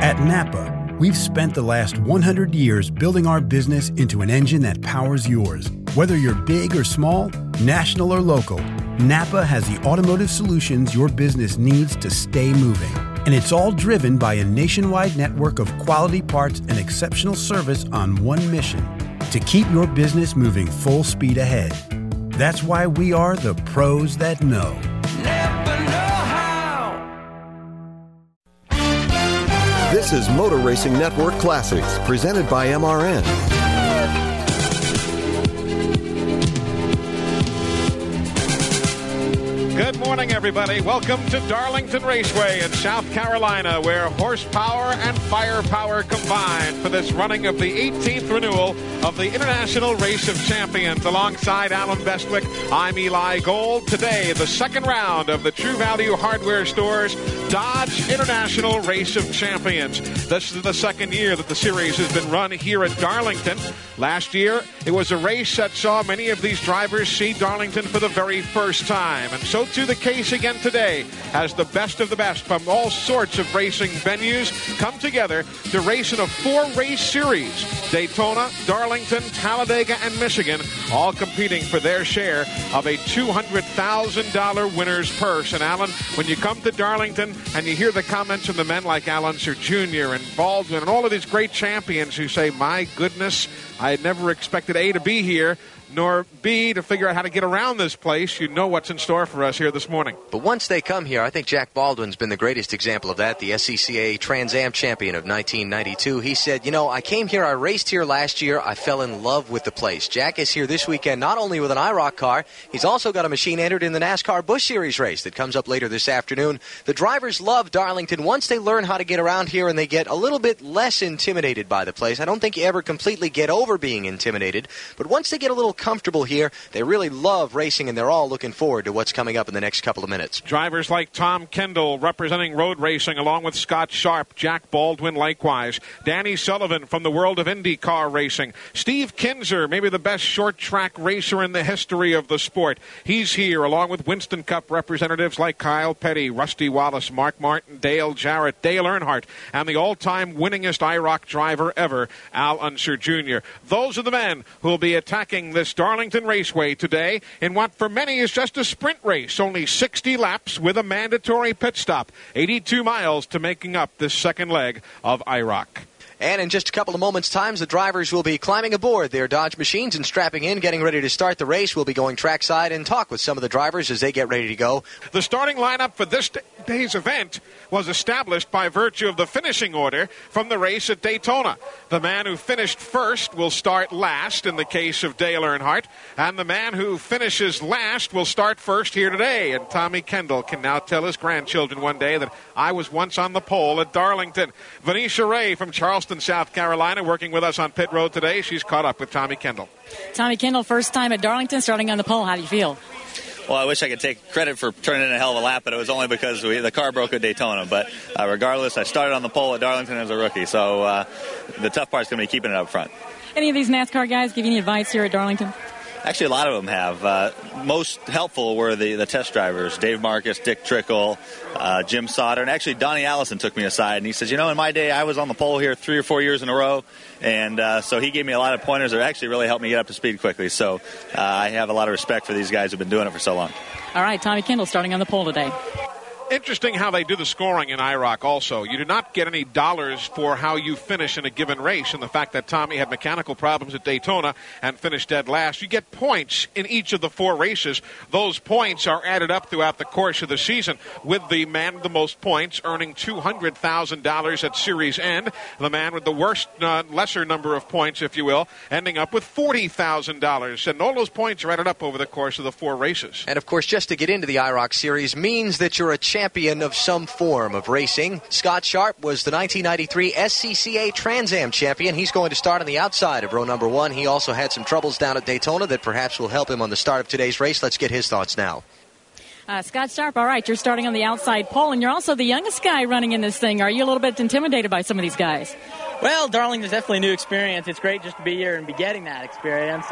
At Napa, we've spent the last 100 years building our business into an engine that powers yours. Whether you're big or small, national or local, Napa has the automotive solutions your business needs to stay moving. And it's all driven by a nationwide network of quality parts and exceptional service on one mission: to keep your business moving full speed ahead. That's why we are the pros that know. This is Motor Racing Network Classics, presented by MRN. Good morning, everybody. Welcome to Darlington Raceway in South Carolina, where horsepower and firepower combine for this running of the 18th renewal of the International Race of Champions. Alongside Alan Bestwick, I'm Eli Gold. Today, the second round of the True Value Hardware Store's Dodge International Race of Champions. This is the second year that the series has been run here at Darlington. Last year, it was a race that saw many of these drivers see Darlington for the very first time. And so too the case again today, as the best of the best from all sorts of racing venues come together to race in a four-race series. Daytona, Darlington, Talladega, and Michigan, all competing for their share of a $200,000 winner's purse. And Alan, when you come to Darlington and you hear the comments from the men like Alan Sir Jr. and Baldwin and all of these great champions who say, my goodness, I had never expected A to be here, nor B to figure out how to get around this place. You know what's in store for us here this morning. But once they come here, I think Jack Baldwin's been the greatest example of that, the SCCA Trans Am champion of 1992. He said, I came here, I raced here last year, I fell in love with the place. Jack is here this weekend not only with an IROC car, he's also got a machine entered in the NASCAR Busch Series race that comes up later this afternoon. The drivers love Darlington once they learn how to get around here and they get a little bit less intimidated by the place. I don't think you ever completely get over being intimidated, but once they get a little comfortable here, they really love racing, and they're all looking forward to what's coming up in the next couple of minutes. Drivers like Tom Kendall representing road racing, along with Scott Sharp, Jack Baldwin likewise, Danny Sullivan from the world of IndyCar racing, Steve Kinzer, maybe the best short track racer in the history of the sport. He's here, along with Winston Cup representatives like Kyle Petty, Rusty Wallace, Mark Martin, Dale Jarrett, Dale Earnhardt, and the all-time winningest IROC driver ever, Al Unser Jr. Those are the men who will be attacking this Darlington Raceway today in what for many is just a sprint race. Only 60 laps with a mandatory pit stop. 82 miles to making up this second leg of IROC. And in just a couple of moments' time, the drivers will be climbing aboard their Dodge machines and strapping in, getting ready to start the race. We'll be going trackside and talk with some of the drivers as they get ready to go. The starting lineup for this day's event was established by virtue of the finishing order from the race at Daytona. The man who finished first will start last in the case of Dale Earnhardt, and the man who finishes last will start first here today. And Tommy Kendall can now tell his grandchildren one day that I was once on the pole at Darlington. Venetia Ray from Charleston, South Carolina, working with us on pit road today. She's caught up with Tommy Kendall. Tommy Kendall, first time at Darlington, starting on the pole. How do you feel? Well, I wish I could take credit for turning in a hell of a lap, but it was only because the car broke at Daytona. But regardless, I started on the pole at Darlington as a rookie, so the tough part is going to be keeping it up front. Any of these NASCAR guys give you any advice here at Darlington? Actually, a lot of them have. Most helpful were the test drivers, Dave Marcus, Dick Trickle, Jim Sauter, and actually Donnie Allison took me aside, and he says, in my day, I was on the pole here 3 or 4 years in a row, and so he gave me a lot of pointers that actually really helped me get up to speed quickly. So I have a lot of respect for these guys who've been doing it for so long. All right, Tommy Kendall starting on the pole today. Interesting how they do the scoring in IROC also. You do not get any dollars for how you finish in a given race, and the fact that Tommy had mechanical problems at Daytona and finished dead last. You get points in each of the 4 races. Those points are added up throughout the course of the season, with the man with the most points earning $200,000 at series end. The man with the worst, lesser number of points, if you will, ending up with $40,000. And all those points are added up over the course of the 4 races. And, of course, just to get into the IROC series means that you're a champion of some form of racing. Scott Sharp was the 1993 SCCA Trans Am champion. He's going to start on the outside of row number 1. He also had some troubles down at Daytona that perhaps will help him on the start of today's race. Let's get his thoughts now. Scott Sharp, all right, you're starting on the outside pole, and you're also the youngest guy running in this thing. Are you a little bit intimidated by some of these guys? Well, Darlington's definitely a new experience. It's great just to be here and be getting that experience.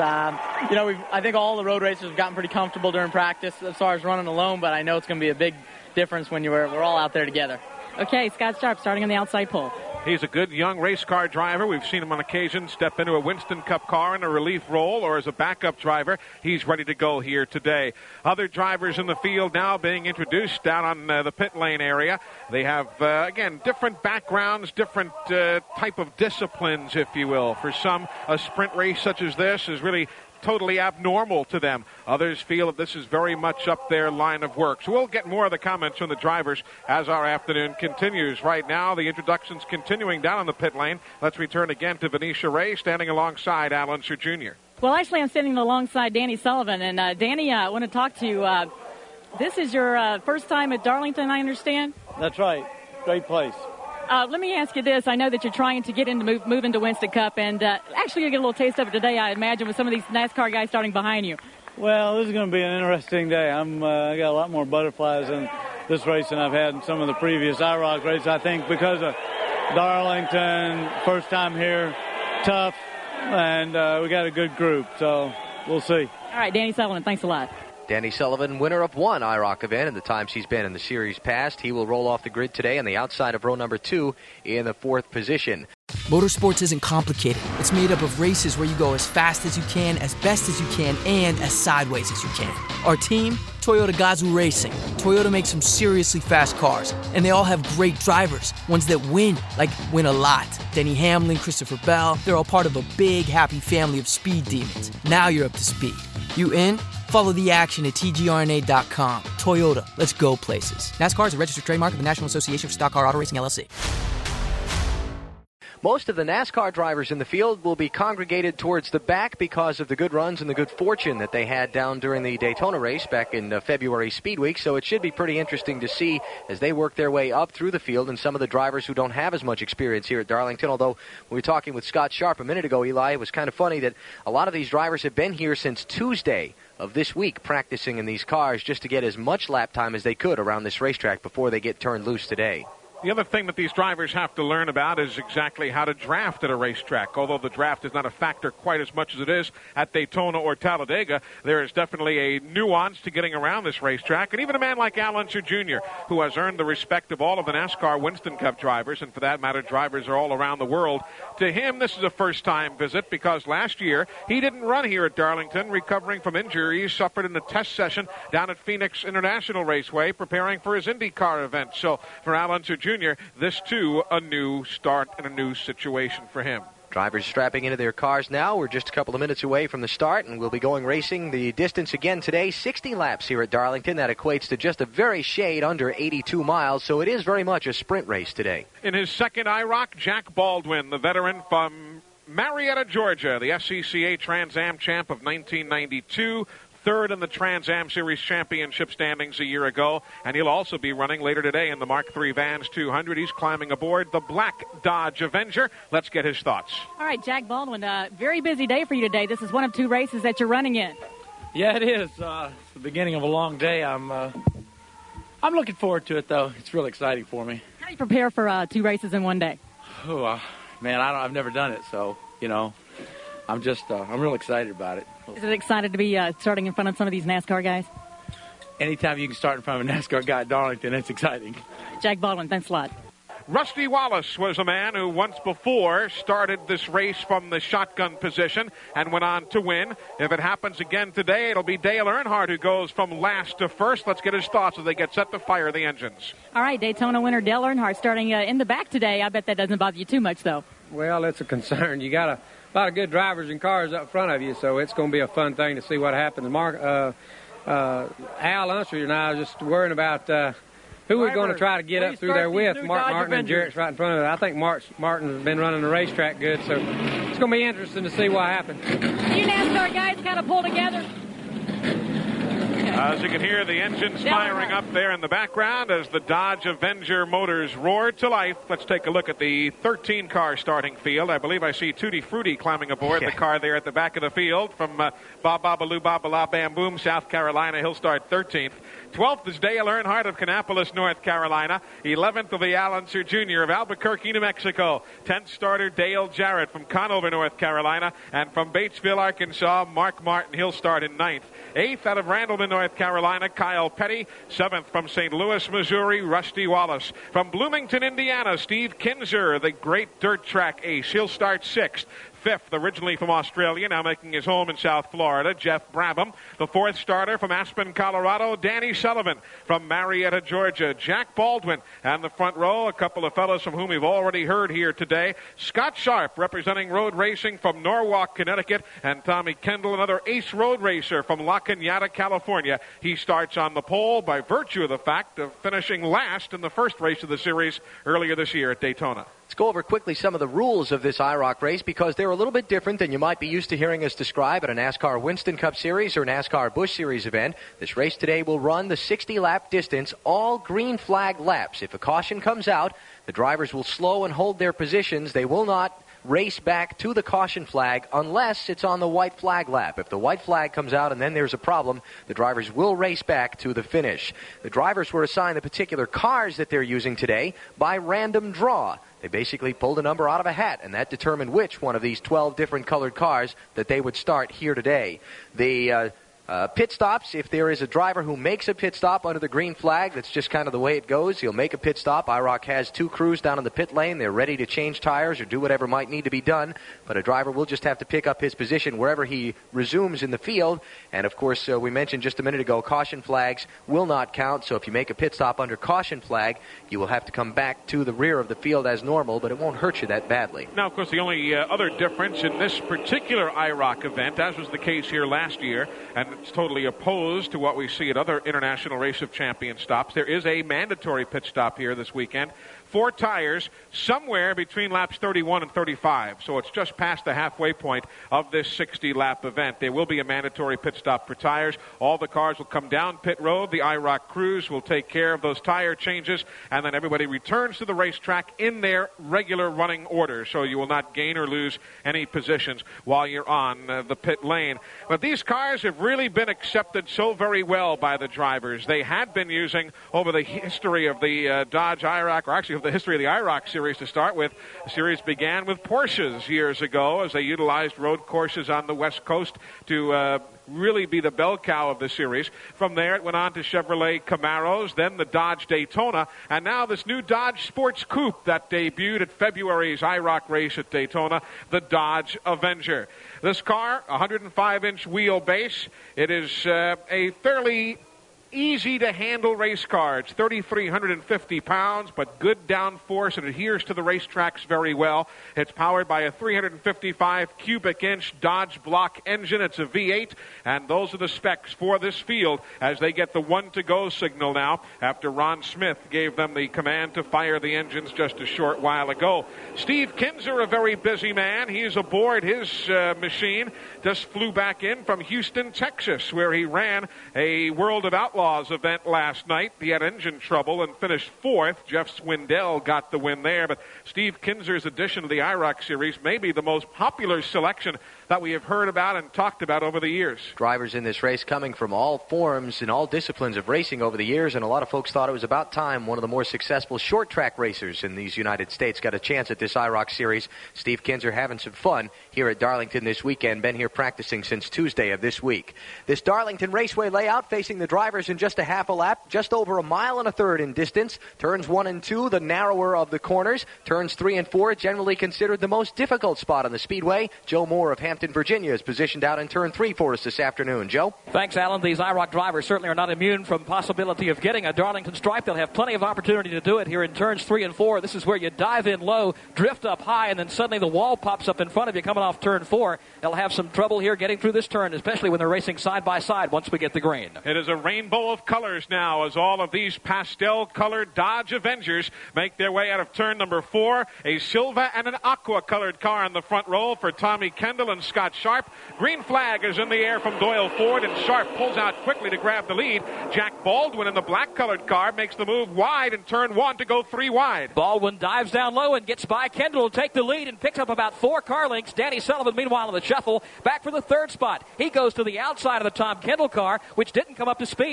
I think all the road racers have gotten pretty comfortable during practice as far as running alone, but I know it's going to be a big difference when we're all out there together. Okay, Scott Sharp starting on the outside pole. He's a good young race car driver. We've seen him on occasion step into a Winston Cup car in a relief role or as a backup driver. He's ready to go here today. Other drivers in the field now being introduced down on the pit lane area. They have, again, different backgrounds, different type of disciplines, if you will. For some, a sprint race such as this is really totally abnormal to them. Others feel that this is very much up their line of work. So we'll get more of the comments from the drivers as our afternoon continues. Right now, the introductions continuing down on the pit lane. Let's return again to Venetia Ray standing alongside Al Unser Jr. Well, actually, I'm sitting alongside Danny Sullivan. And, Danny, I want to talk to you. This is your first time at Darlington, I understand? That's right. Great place. Let me ask you this. I know that you're trying to get into move into Winston Cup, and actually you'll get a little taste of it today, I imagine, with some of these NASCAR guys starting behind you. Well, this is going to be an interesting day. I got a lot more butterflies in this race than I've had in some of the previous IROC races, I think, because of Darlington, first time here, tough, and we got a good group, so we'll see. All right, Danny Sullivan, thanks a lot. Danny Sullivan, winner of one IROC event in the times he's been in the series past. He will roll off the grid today on the outside of row number 2 in the 4th position. Motorsports isn't complicated. It's made up of races where you go as fast as you can, as best as you can, and as sideways as you can. Our team, Toyota Gazoo Racing. Toyota makes some seriously fast cars, and they all have great drivers, ones that win, like win a lot. Denny Hamlin, Christopher Bell, they're all part of a big, happy family of speed demons. Now you're up to speed. You in? Follow the action at tgrna.com. Toyota, let's go places. NASCAR is a registered trademark of the National Association for Stock Car Auto Racing, LLC. Most of the NASCAR drivers in the field will be congregated towards the back because of the good runs and the good fortune that they had down during the Daytona race back in February Speed Week. So it should be pretty interesting to see as they work their way up through the field and some of the drivers who don't have as much experience here at Darlington. Although we were talking with Scott Sharp a minute ago, Eli, it was kind of funny that a lot of these drivers have been here since Tuesday of this week practicing in these cars just to get as much lap time as they could around this racetrack before they get turned loose today. The other thing that these drivers have to learn about is exactly how to draft at a racetrack. Although the draft is not a factor quite as much as it is at Daytona or Talladega, there is definitely a nuance to getting around this racetrack. And even a man like Al Unser Jr., who has earned the respect of all of the NASCAR Winston Cup drivers, and for that matter, drivers are all around the world. To him, this is a first-time visit because last year he didn't run here at Darlington, recovering from injuries suffered in the test session down at Phoenix International Raceway, preparing for his IndyCar event. So for Al Unser Jr., this, too, a new start and a new situation for him. Drivers strapping into their cars now. We're just a couple of minutes away from the start, and we'll be going racing the distance again today. 60 laps here at Darlington. That equates to just a very shade under 82 miles, so it is very much a sprint race today. In his second IROC, Jack Baldwin, the veteran from Marietta, Georgia, the SCCA Trans Am champ of 1992, third in the Trans Am Series championship standings a year ago, and he'll also be running later today in the Mark III Vans 200. He's climbing aboard the black Dodge Avenger. Let's get his thoughts. All right, Jack Baldwin, very busy day for you today. This is one of 2 races that you're running in. Yeah, it is. It's the beginning of a long day. I'm looking forward to it, though. It's really exciting for me. How do you prepare for 2 races in one day? Oh, man, I've never done it, so, I'm real excited about it. Is it excited to be starting in front of some of these NASCAR guys? Anytime you can start in front of a NASCAR guy at Darlington, it's exciting. Jack Baldwin, thanks a lot. Rusty Wallace was a man who once before started this race from the shotgun position and went on to win. If it happens again today, it'll be Dale Earnhardt who goes from last to first. Let's get his thoughts as they get set to fire the engines. All right, Daytona winner Dale Earnhardt starting in the back today. I bet that doesn't bother you too much, though. Well, it's a concern. You got a lot of good drivers and cars up front of you, so it's going to be a fun thing to see what happens. Al Unser and I are just worrying about who we're going to try to get up through there with. Mark Martin and Jarrett's right in front of it. I think Martin's been running the racetrack good, so it's going to be interesting to see what happens. You NASCAR guys kind of pull together. As you can hear, the engines firing up there in the background as the Dodge Avenger motors roar to life. Let's take a look at the 13-car starting field. I believe I see Tutti Frutti climbing aboard the car there at the back of the field from Bob Babaloo Babala Bam Boom, South Carolina. He'll start 13th. 12th is Dale Earnhardt of Kannapolis, North Carolina. 11th will be Al Unser Jr. of Albuquerque, New Mexico. 10th starter Dale Jarrett from Conover, North Carolina. And from Batesville, Arkansas, Mark Martin. He'll start in 9th. 8th out of Randleman, North Carolina, Kyle Petty. 7th from St. Louis, Missouri, Rusty Wallace. From Bloomington, Indiana, Steve Kinzer, the great dirt track ace. He'll start 6th. 5th, originally from Australia, now making his home in South Florida, Jeff Brabham. The 4th starter from Aspen, Colorado, Danny Sullivan. From Marietta, Georgia, Jack Baldwin. And the front row, a couple of fellows from whom we've already heard here today. Scott Sharp, representing road racing from Norwalk, Connecticut. And Tommy Kendall, another ace road racer from La Cañada, California. He starts on the pole by virtue of the fact of finishing last in the first race of the series earlier this year at Daytona. Let's go over quickly some of the rules of this IROC race because they're a little bit different than you might be used to hearing us describe at a NASCAR Winston Cup Series or NASCAR Busch Series event. This race today will run the 60-lap distance, all green flag laps. If a caution comes out, the drivers will slow and hold their positions. They will not race back to the caution flag unless it's on the white flag lap. If the white flag comes out and then there's a problem, the drivers will race back to the finish. The drivers were assigned the particular cars that they're using today by random draw. They basically pulled a number out of a hat, and that determined which one of these 12 different colored cars that they would start here today. The pit stops, if there is a driver who makes a pit stop under the green flag, that's just kind of the way it goes. He'll make a pit stop. IROC has 2 crews down in the pit lane. They're ready to change tires or do whatever might need to be done, but a driver will just have to pick up his position wherever he resumes in the field. And, of course, we mentioned just a minute ago, caution flags will not count, so if you make a pit stop under caution flag, you will have to come back to the rear of the field as normal, but it won't hurt you that badly. Now, of course, the only other difference in this particular IROC event, as was the case here last year, and it's totally opposed to what we see at other International Race of Champions stops, there is a mandatory pit stop here this weekend. 4 tires somewhere between laps 31 and 35. So it's just past the halfway point of this 60-lap event. There will be a mandatory pit stop for tires. All the cars will come down pit road. The IROC crews will take care of those tire changes, and then everybody returns to the racetrack in their regular running order. So you will not gain or lose any positions while you're on the pit lane. But these cars have really been accepted so very well by the drivers. They had been using over the history of the Dodge IROC, or actually of the history of the IROC series to start with. The series began with Porsches years ago as they utilized road courses on the West Coast to really be the bell cow of the series. From there, it went on to Chevrolet Camaros, then the Dodge Daytona, and now this new Dodge Sports Coupe that debuted at February's IROC race at Daytona, the Dodge Avenger. This car, 105-inch wheelbase. It is a fairly easy-to-handle race car. It's 3,350 pounds, but good downforce. It adheres to the racetracks very well. It's powered by a 355 cubic inch Dodge block engine. It's a V8, and those are the specs for this field as they get the one-to-go signal now after Ron Smith gave them the command to fire the engines just a short while ago. Steve Kinzer, a very busy man. He's aboard his machine. Just flew back in from Houston, Texas, where he ran a World of Outlaws event last night. He had engine trouble and finished 4th. Jeff Swindell got the win there, but Steve Kinzer's addition to the IROC series may be the most popular selection that we have heard about and talked about over the years. Drivers in this race coming from all forms and all disciplines of racing over the years, and a lot of folks thought it was about time one of the more successful short track racers in these United States got a chance at this IROC series. Steve Kinzer having some fun here at Darlington this weekend. Been here practicing since Tuesday of this week. This Darlington Raceway layout facing the drivers in just a half a lap, just over 1.3 miles in distance. Turns 1 and 2, the narrower of the corners. Turns 3 and 4, generally considered the most difficult spot on the speedway. Joe Moore of Hampton, Virginia is positioned out in turn 3 for us this afternoon. Joe? Thanks, Alan. These IROC drivers certainly are not immune from possibility of getting a Darlington stripe. They'll have plenty of opportunity to do it here in turns 3 and 4. This is where you dive in low, drift up high, and then suddenly the wall pops up in front of you coming off turn 4. They'll have some trouble here getting through this turn, especially when they're racing side by side once we get the green. It is a rainbow of colors now as all of these pastel-colored Dodge Avengers make their way out of turn number 4. A silver and an aqua-colored car in the front row for Tommy Kendall and Scott Sharp. Green flag is in the air from Doyle Ford, and Sharp pulls out quickly to grab the lead. Jack Baldwin in the black-colored car makes the move wide in turn 1 to go 3 wide. Baldwin dives down low and gets by Kendall to take the lead and picks up about 4 car lengths. Danny Sullivan, meanwhile, in the shuffle, back for the 3rd spot. He goes to the outside of the Tom Kendall car, which didn't come up to speed.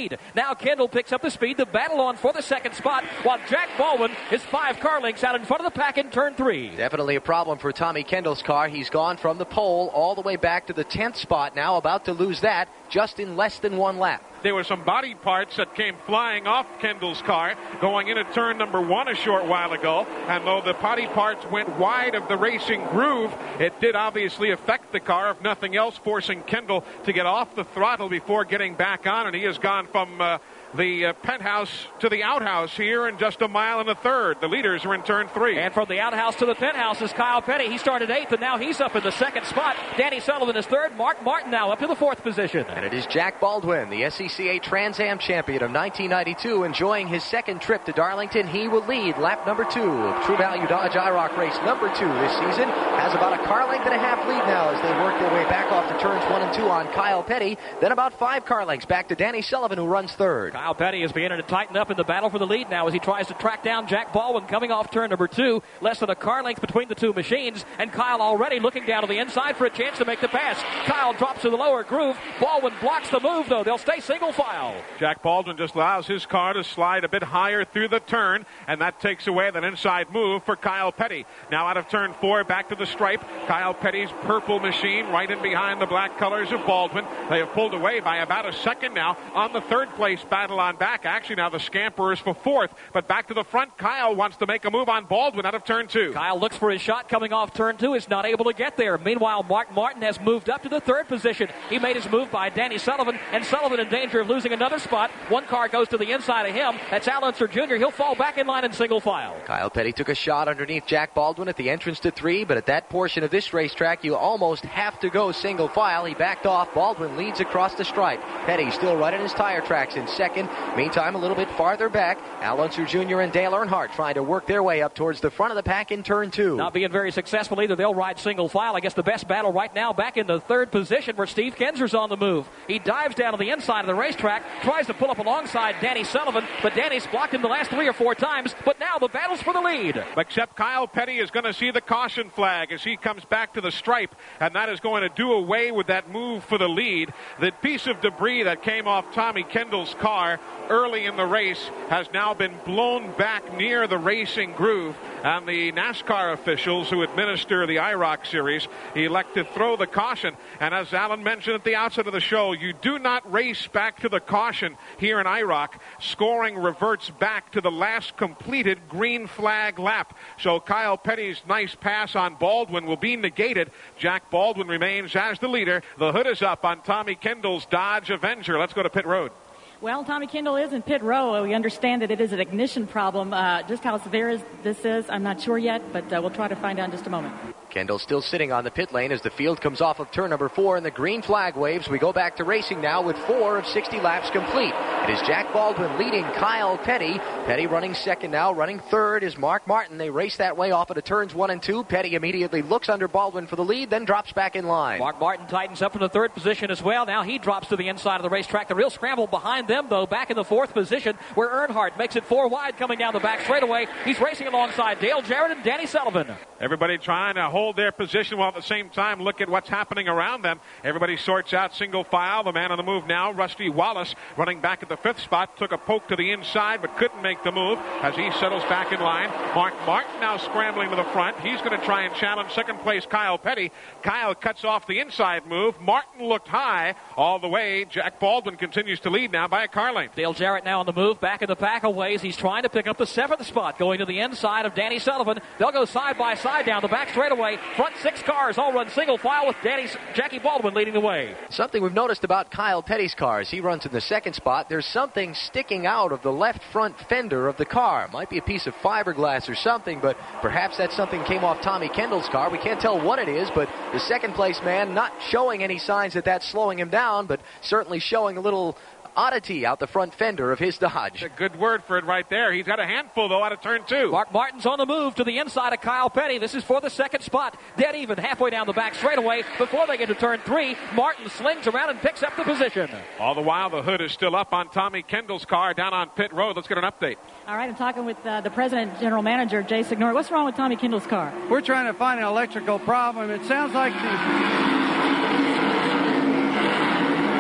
lead. Now Kendall picks up the speed. The battle on for the second spot, while Jack Baldwin is 5 car lengths out in front of the pack in turn 3. Definitely a problem for Tommy Kendall's car. He's gone from the pole all the way back to the 10th spot now, about to lose that just in less than 1 lap. There were some body parts that came flying off Kendall's car going into turn number 1 a short while ago. And though the body parts went wide of the racing groove, it did obviously affect the car, if nothing else, forcing Kendall to get off the throttle before getting back on. And he has gone from the penthouse to the outhouse here in just 1.3 miles. The leaders are in turn 3. And from the outhouse to the penthouse is Kyle Petty. He started 8th, and now he's up in the 2nd spot. Danny Sullivan is 3rd. Mark Martin now up to the 4th position. And it is Jack Baldwin, the SCCA Trans Am champion of 1992, enjoying his 2nd trip to Darlington. He will lead lap number 2 of True Value Dodge IROC race number 2 this season. Has about a car length and a half lead now as they work their way back off to turns 1 and 2 on Kyle Petty. Then about 5 car lengths back to Danny Sullivan, who runs 3rd. Kyle Petty is beginning to tighten up in the battle for the lead now as he tries to track down Jack Baldwin coming off turn number 2. Less than a car length between the two machines, and Kyle already looking down to the inside for a chance to make the pass. Kyle drops to the lower groove. Baldwin blocks the move, though. They'll stay single file. Jack Baldwin just allows his car to slide a bit higher through the turn, and that takes away that inside move for Kyle Petty. Now out of turn 4, back to the stripe. Kyle Petty's purple machine right in behind the black colors of Baldwin. They have pulled away by about a second now on the 3rd place battle on back. Actually, now the scamper is for 4th, but back to the front. Kyle wants to make a move on Baldwin out of turn 2. Kyle looks for his shot coming off turn 2, is not able to get there. Meanwhile, Mark Martin has moved up to the 3rd position. He made his move by Danny Sullivan, and Sullivan in danger of losing another spot. 1 car goes to the inside of him. That's Al Unser Jr. He'll fall back in line in single file. Kyle Petty took a shot underneath Jack Baldwin at the entrance to 3, but at that portion of this racetrack, you almost have to go single file. He backed off. Baldwin leads across the stripe. Petty still running his tire tracks in 2nd. Meantime, a little bit farther back, Al Unser Jr. and Dale Earnhardt trying to work their way up towards the front of the pack in turn 2. Not being very successful either. They'll ride single file. I guess the best battle right now back in the 3rd position where Steve Kinser's on the move. He dives down to the inside of the racetrack, tries to pull up alongside Danny Sullivan, but Danny's blocked him the last 3 or 4 times. But now the battle's for the lead. Except Kyle Petty is going to see the caution flag as he comes back to the stripe, and that is going to do away with that move for the lead. The piece of debris that came off Tommy Kendall's car early in the race has now been blown back near the racing groove, and the NASCAR officials who administer the IROC series elect to throw the caution. And as Alan mentioned at the outset of the show, you do not race back to the caution here in IROC. Scoring reverts back to the last completed green flag lap. So Kyle Petty's nice pass on Baldwin will be negated. Jack Baldwin remains as the leader. The hood is up on Tommy Kendall's Dodge Avenger. Let's go to pit road. Well, Tommy Kendall is in pit row. We understand that it is an ignition problem. Just how severe this is, I'm not sure yet, but we'll try to find out in just a moment. Kendall still sitting on the pit lane as the field comes off of turn number 4 and the green flag waves. We go back to racing now with 4 of 60 laps complete. It is Jack Baldwin leading Kyle Petty. Petty running 2nd now. Running 3rd is Mark Martin. They race that way off of the turns 1 and 2. Petty immediately looks under Baldwin for the lead, then drops back in line. Mark Martin tightens up in the 3rd position as well. Now he drops to the inside of the racetrack. The real scramble behind them, though, back in the 4th position where Earnhardt makes it 4 wide coming down the back straightaway. He's racing alongside Dale Jarrett and Danny Sullivan. Everybody trying to hold their position while at the same time look at what's happening around them. Everybody sorts out single file. The man on the move now, Rusty Wallace, running back at the 5th spot, took a poke to the inside but couldn't make the move as he settles back in line. Mark Martin now scrambling to the front. He's going to try and challenge 2nd place Kyle Petty. Kyle cuts off the inside move. Martin looked high all the way. Jack Baldwin continues to lead now by a car length. Dale Jarrett now on the move, back in the pack a ways. He's trying to pick up the 7th spot, going to the inside of Danny Sullivan. They'll go side by side down the back straightaway. Front 6 cars all run single file with Jackie Baldwin leading the way. Something we've noticed about Kyle Petty's car as he runs in the 2nd spot, there's something sticking out of the left front fender of the car. Might be a piece of fiberglass or something, but perhaps that something came off Tommy Kendall's car. We can't tell what it is, but the 2nd place man not showing any signs that that's slowing him down, but certainly showing a little oddity out the front fender of his Dodge. A good word for it right there. He's got a handful, though, out of turn 2. Mark Martin's on the move to the inside of Kyle Petty. This is for the 2nd spot. Dead even halfway down the back straightaway. Before they get to turn 3, Martin slings around and picks up the position. All the while, the hood is still up on Tommy Kendall's car down on pit road. Let's get an update. All right, I'm talking with the president and general manager, Jay Signori. What's wrong with Tommy Kendall's car? We're trying to find an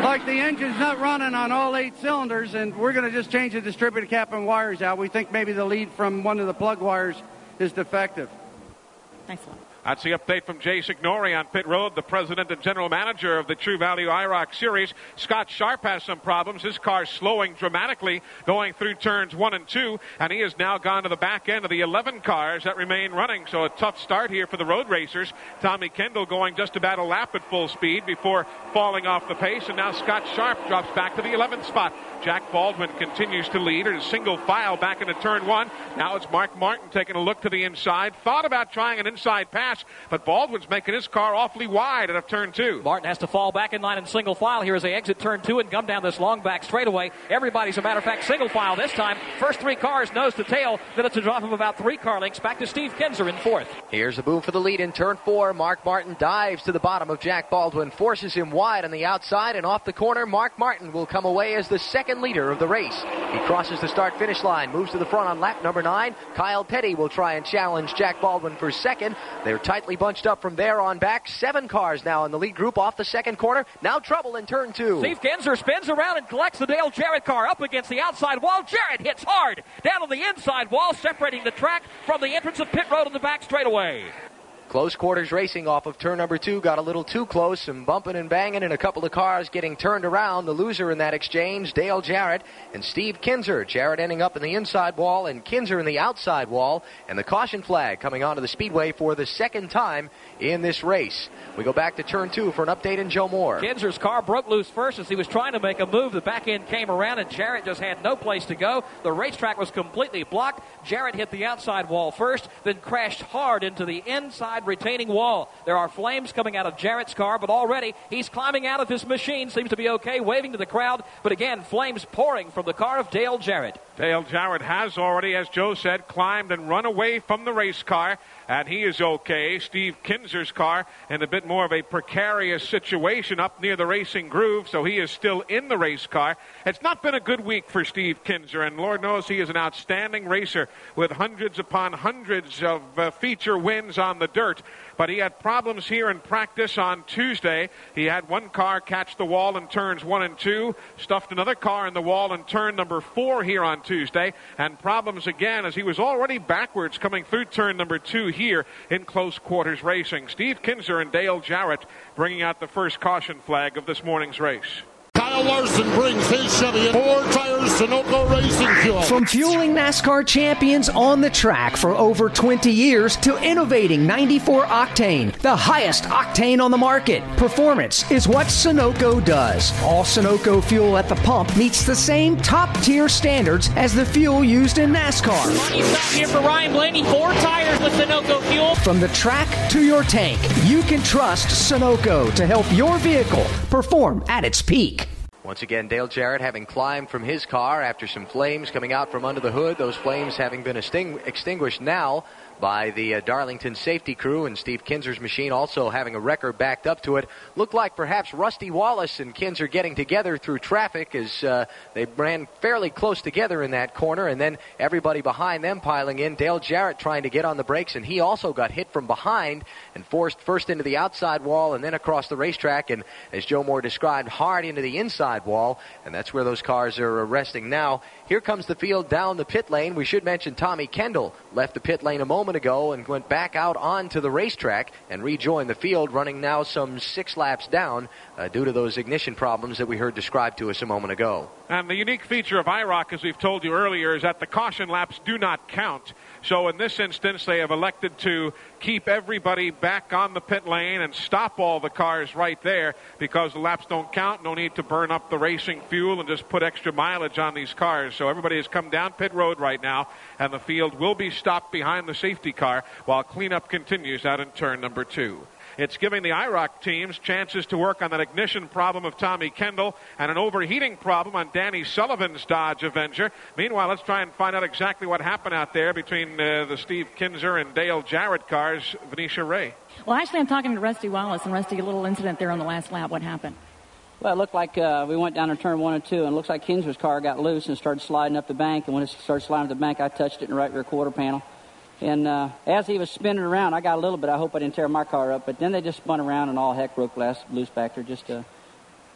like the engine's not running on all 8 cylinders, and we're going to just change the distributor cap and wires out. We think maybe the lead from one of the plug wires is defective. Thanks a lot. That's the update from Jay Signori on pit road, the president and general manager of the True Value IROC Series. Scott Sharp has some problems. His car's slowing dramatically going through turns 1 and 2, and he has now gone to the back end of the 11 cars that remain running. So a tough start here for the road racers. Tommy Kendall going just about a lap at full speed before falling off the pace, and now Scott Sharp drops back to the 11th spot. Jack Baldwin continues to lead at a single file back into turn 1. Now it's Mark Martin taking a look to the inside. Thought about trying an inside pass, but Baldwin's making his car awfully wide out of turn 2. Martin has to fall back in line in single file here as they exit turn 2 and come down this long back straightaway. Everybody's, a matter of fact, single file this time. First 3 cars nose to tail. Then it's a drop of about 3 car lengths back to Steve Kinzer in 4th. Here's a boom for the lead in turn 4. Mark Martin dives to the bottom of Jack Baldwin, forces him wide on the outside, and off the corner, Mark Martin will come away as the second leader of the race. He crosses the start-finish line, moves to the front on lap number 9. Kyle Petty will try and challenge Jack Baldwin for second. They're tightly bunched up from there on back. 7 cars now in the lead group off the second corner. Now trouble in turn 2. Steve Kinzer spins around and collects the Dale Jarrett car up against the outside wall. Jarrett hits hard down on the inside wall, separating the track from the entrance of pit road on the back straightaway. Close quarters racing off of turn number 2. Got a little too close. Some bumping and banging and a couple of cars getting turned around. The loser in that exchange, Dale Jarrett and Steve Kinzer. Jarrett ending up in the inside wall and Kinzer in the outside wall. And the caution flag coming onto the speedway for the second time in this race. We go back to turn 2 for an update in Joe Moore. Kinzer's car broke loose first as he was trying to make a move. The back end came around and Jarrett just had no place to go. The racetrack was completely blocked. Jarrett hit the outside wall first, then crashed hard into the inside retaining wall. There are flames coming out of Jarrett's car, but already he's climbing out of his machine. Seems to be okay, waving to the crowd, but again, flames pouring from the car of Dale Jarrett. Dale Jarrett has already, as Joe said, climbed and run away from the race car, and he is okay. Steve Kinzer's car in a bit more of a precarious situation up near the racing groove, so he is still in the race car. It's not been a good week for Steve Kinzer, and Lord knows he is an outstanding racer with hundreds upon hundreds of feature wins on the dirt. But he had problems here in practice on Tuesday. He had one car catch the wall in turns 1 and 2, stuffed another car in the wall in turn number 4 here on Tuesday, and problems again as he was already backwards coming through turn number 2 here in close quarters racing. Steve Kinzer and Dale Jarrett bringing out the first caution flag of this morning's race. Kyle Larson brings his Chevy in 4 tires Sunoco Racing Fuel. From fueling NASCAR champions on the track for over 20 years to innovating 94 octane, the highest octane on the market. Performance is what Sunoco does. All Sunoco fuel at the pump meets the same top-tier standards as the fuel used in NASCAR. Money stop here for Ryan Blaney. 4 tires with Sunoco fuel. From the track to your tank, you can trust Sunoco to help your vehicle perform at its peak. Once again, Dale Jarrett having climbed from his car after some flames coming out from under the hood. Those flames having been extinguished now by the Darlington safety crew, and Steve Kinzer's machine also having a wrecker backed up to it. Looked like perhaps Rusty Wallace and Kinzer getting together through traffic as they ran fairly close together in that corner, and then everybody behind them piling in. Dale Jarrett trying to get on the brakes, and he also got hit from behind and forced first into the outside wall and then across the racetrack, and as Joe Moore described, hard into the inside wall, and that's where those cars are resting now. Here comes the field down the pit lane. We should mention Tommy Kendall left the pit lane a moment ago and went back out onto the racetrack and rejoined the field, running now some 6 laps down due to those ignition problems that we heard described to us a moment ago. And the unique feature of IROC, as we've told you earlier, is that the caution laps do not count. So in this instance, they have elected to keep everybody back on the pit lane and stop all the cars right there because the laps don't count. No need to burn up the racing fuel and just put extra mileage on these cars. So everybody has come down pit road right now, and the field will be stopped behind the safety car while cleanup continues out in turn number 2. It's giving the IROC teams chances to work on that ignition problem of Tommy Kendall and an overheating problem on Danny Sullivan's Dodge Avenger. Meanwhile, let's try and find out exactly what happened out there between the Steve Kinzer and Dale Jarrett cars. Venetia Ray. Well, actually, I'm talking to Rusty Wallace, and Rusty, a little incident there on the last lap. What happened? Well, it looked like we went down to turn 1 and 2, and it looks like Kinzer's car got loose and started sliding up the bank. And when it started sliding up the bank, I touched it in the right rear quarter panel. And as he was spinning around, I got a little bit. I hope I didn't tear my car up. But then they just spun around, and all heck broke loose back there. Just turned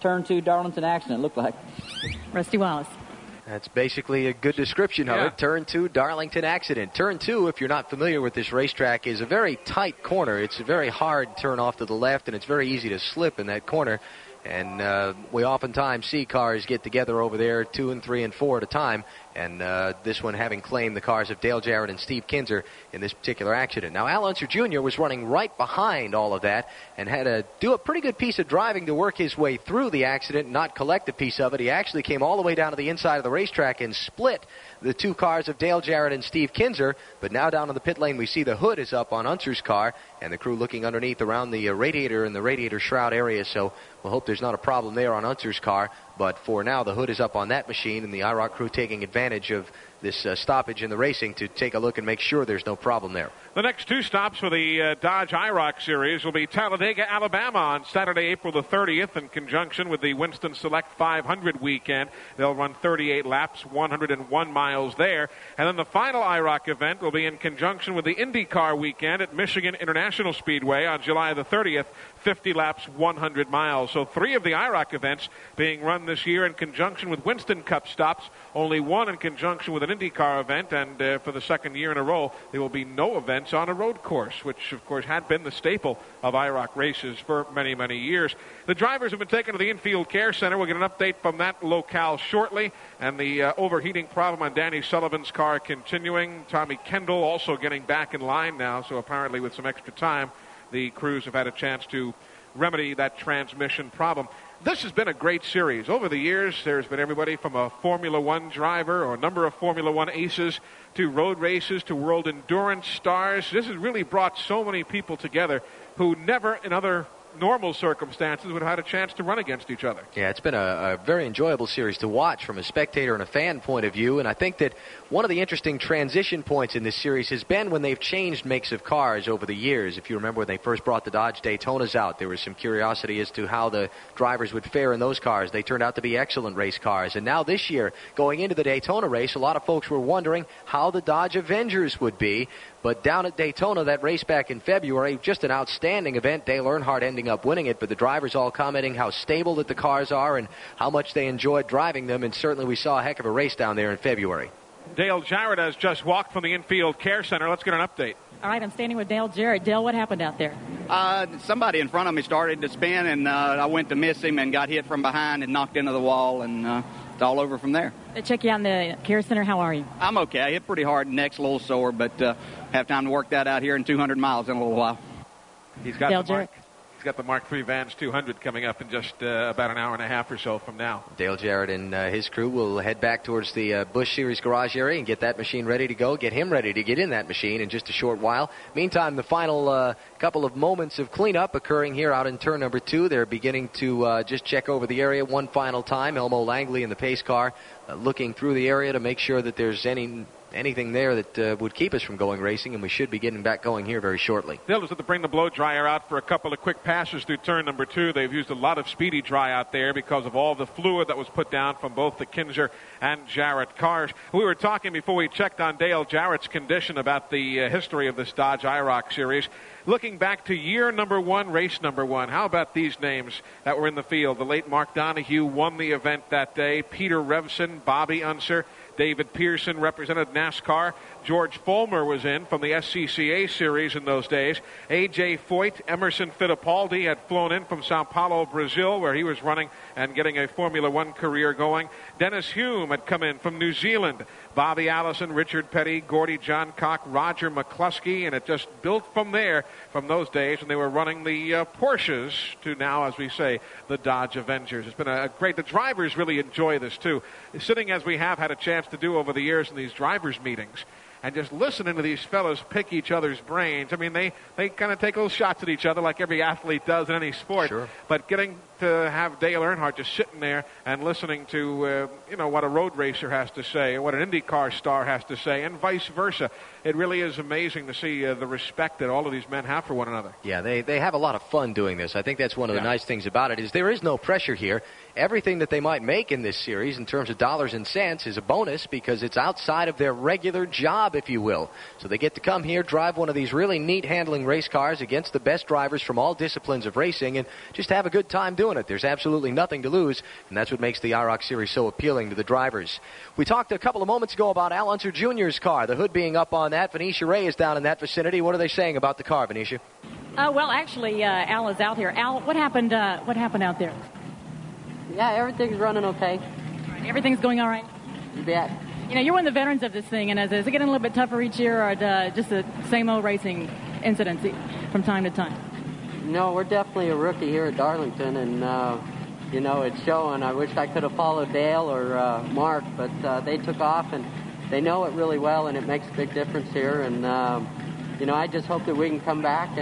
turn 2 Darlington accident looked like. Rusty Wallace. That's basically a good description of it. Turn 2 Darlington accident. Turn 2, if you're not familiar with this racetrack, is a very tight corner. It's a very hard turn off to the left, and it's very easy to slip in that corner. And we oftentimes see cars get together over there 2 and 3 and 4 at a time. And this one having claimed the cars of Dale Jarrett and Steve Kinzer in this particular accident. Now, Al Unser Jr. was running right behind all of that and had to do a pretty good piece of driving to work his way through the accident and not collect a piece of it. He actually came all the way down to the inside of the racetrack and split the 2 cars of Dale Jarrett and Steve Kinzer. But now down in the pit lane, we see the hood is up on Unser's car and the crew looking underneath around the radiator and the radiator shroud area. So we'll hope there's not a problem there on Unser's car. But for now, the hood is up on that machine, and the IROC crew taking advantage of this stoppage in the racing to take a look and make sure there's no problem there. The next 2 stops for the Dodge IROC Series will be Talladega, Alabama on Saturday, April the 30th in conjunction with the Winston Select 500 weekend. They'll run 38 laps, 101 miles there. And then the final IROC event will be in conjunction with the IndyCar weekend at Michigan International Speedway on July the 30th, 50 laps, 100 miles. So 3 of the IROC events being run this year in conjunction with Winston Cup stops, only 1 in conjunction with an IndyCar event, and for the second year in a row, there will be no events on a road course, which, of course, had been the staple of IROC races for many, many years. The drivers have been taken to the Infield Care Center. We'll get an update from that locale shortly, and the overheating problem on Danny Sullivan's car continuing. Tommy Kendall also getting back in line now, so apparently with some extra time, the crews have had a chance to remedy that transmission problem. This has been a great series. Over the years, there's been everybody from a Formula One driver or a number of Formula One aces to road races to world endurance stars. This has really brought so many people together who never in other normal circumstances would have had a chance to run against each other. Yeah, it's been a very enjoyable series to watch from a spectator and a fan point of view, and I think that one of the interesting transition points in this series has been when they've changed makes of cars over the years. If you remember when they first brought the Dodge Daytonas out, there was some curiosity as to how the drivers would fare in those cars. They turned out to be excellent race cars, and now this year, going into the Daytona race, a lot of folks were wondering how the Dodge Avengers would be. But down at Daytona, that race back in February, just an outstanding event. Dale Earnhardt ending up winning it, but the drivers all commenting how stable that the cars are and how much they enjoyed driving them, and certainly we saw a heck of a race down there in February. Dale Jarrett has just walked from the Infield Care Center. Let's get an update. All right, I'm standing with Dale Jarrett. Dale, what happened out there? Somebody in front of me started to spin, and I went to miss him and got hit from behind and knocked into the wall, and it's all over from there. They check you out in the Care Center. How are you? I'm okay. I hit pretty hard. Neck's a little sore, but have time to work that out here in 200 miles in a little while. He's got the Mark III Vans 200 coming up in just about an hour and a half or so from now. Dale Jarrett and his crew will head back towards the Busch Series garage area and get that machine ready to go, get him ready to get in that machine in just a short while. Meantime, the final couple of moments of cleanup occurring here out in turn number 2. They're beginning to just check over the area one final time. Elmo Langley in the pace car looking through the area to make sure that there's anything there that would keep us from going racing, and we should be getting back going here very shortly. They'll just have to bring the blow dryer out for a couple of quick passes through turn number 2. They've used a lot of speedy dry out there because of all the fluid that was put down from both the Kinzer and Jarrett cars. We were talking before we checked on Dale Jarrett's condition about the history of this Dodge IROC series. Looking back to year number 1, race number 1, how about these names that were in the field? The late Mark Donohue won the event that day. Peter Revson, Bobby Unser, David Pearson represented NASCAR. George Fulmer was in from the SCCA series in those days. A.J. Foyt, Emerson Fittipaldi had flown in from Sao Paulo, Brazil, where he was running and getting a Formula One career going. Dennis Hume had come in from New Zealand. Bobby Allison, Richard Petty, Gordy Johncock, Roger McCluskey, and it just built from there, from those days when they were running the Porsches to now, as we say, the Dodge Avengers. It's been a great, the drivers really enjoy this too. Sitting as we have had a chance to do over the years in these drivers' meetings, and just listening to these fellows pick each other's brains. I mean, they kind of take little shots at each other like every athlete does in any sport. Sure. But getting to have Dale Earnhardt just sitting there and listening to, what a road racer has to say and what an IndyCar star has to say and vice versa. it really is amazing to see the respect that all of these men have for one another. Yeah, they have a lot of fun doing this. I think that's one of the nice things about it is there is no pressure here. Everything that they might make in this series in terms of dollars and cents is a bonus because it's outside of their regular job, if you will. So they get to come here, drive one of these really neat handling race cars against the best drivers from all disciplines of racing, and just have a good time doing it. There's absolutely nothing to lose, and that's what makes the IROC Series so appealing to the drivers. We talked a couple of moments ago about Al Unser Jr.'s car, the hood being up on that. Venetia Ray is down in that vicinity. What are they saying about the car, Venetia? Well, actually, Al is out here. Al, what happened out there? Yeah, everything's running okay. Everything's going all right? You bet. You know, you're one of the veterans of this thing, and is it getting a little bit tougher each year, or just the same old racing incidents from time to time? No, we're definitely a rookie here at Darlington, and, it's showing. I wish I could have followed Dale or Mark, but they took off, and they know it really well, and it makes a big difference here. And, I just hope that we can come back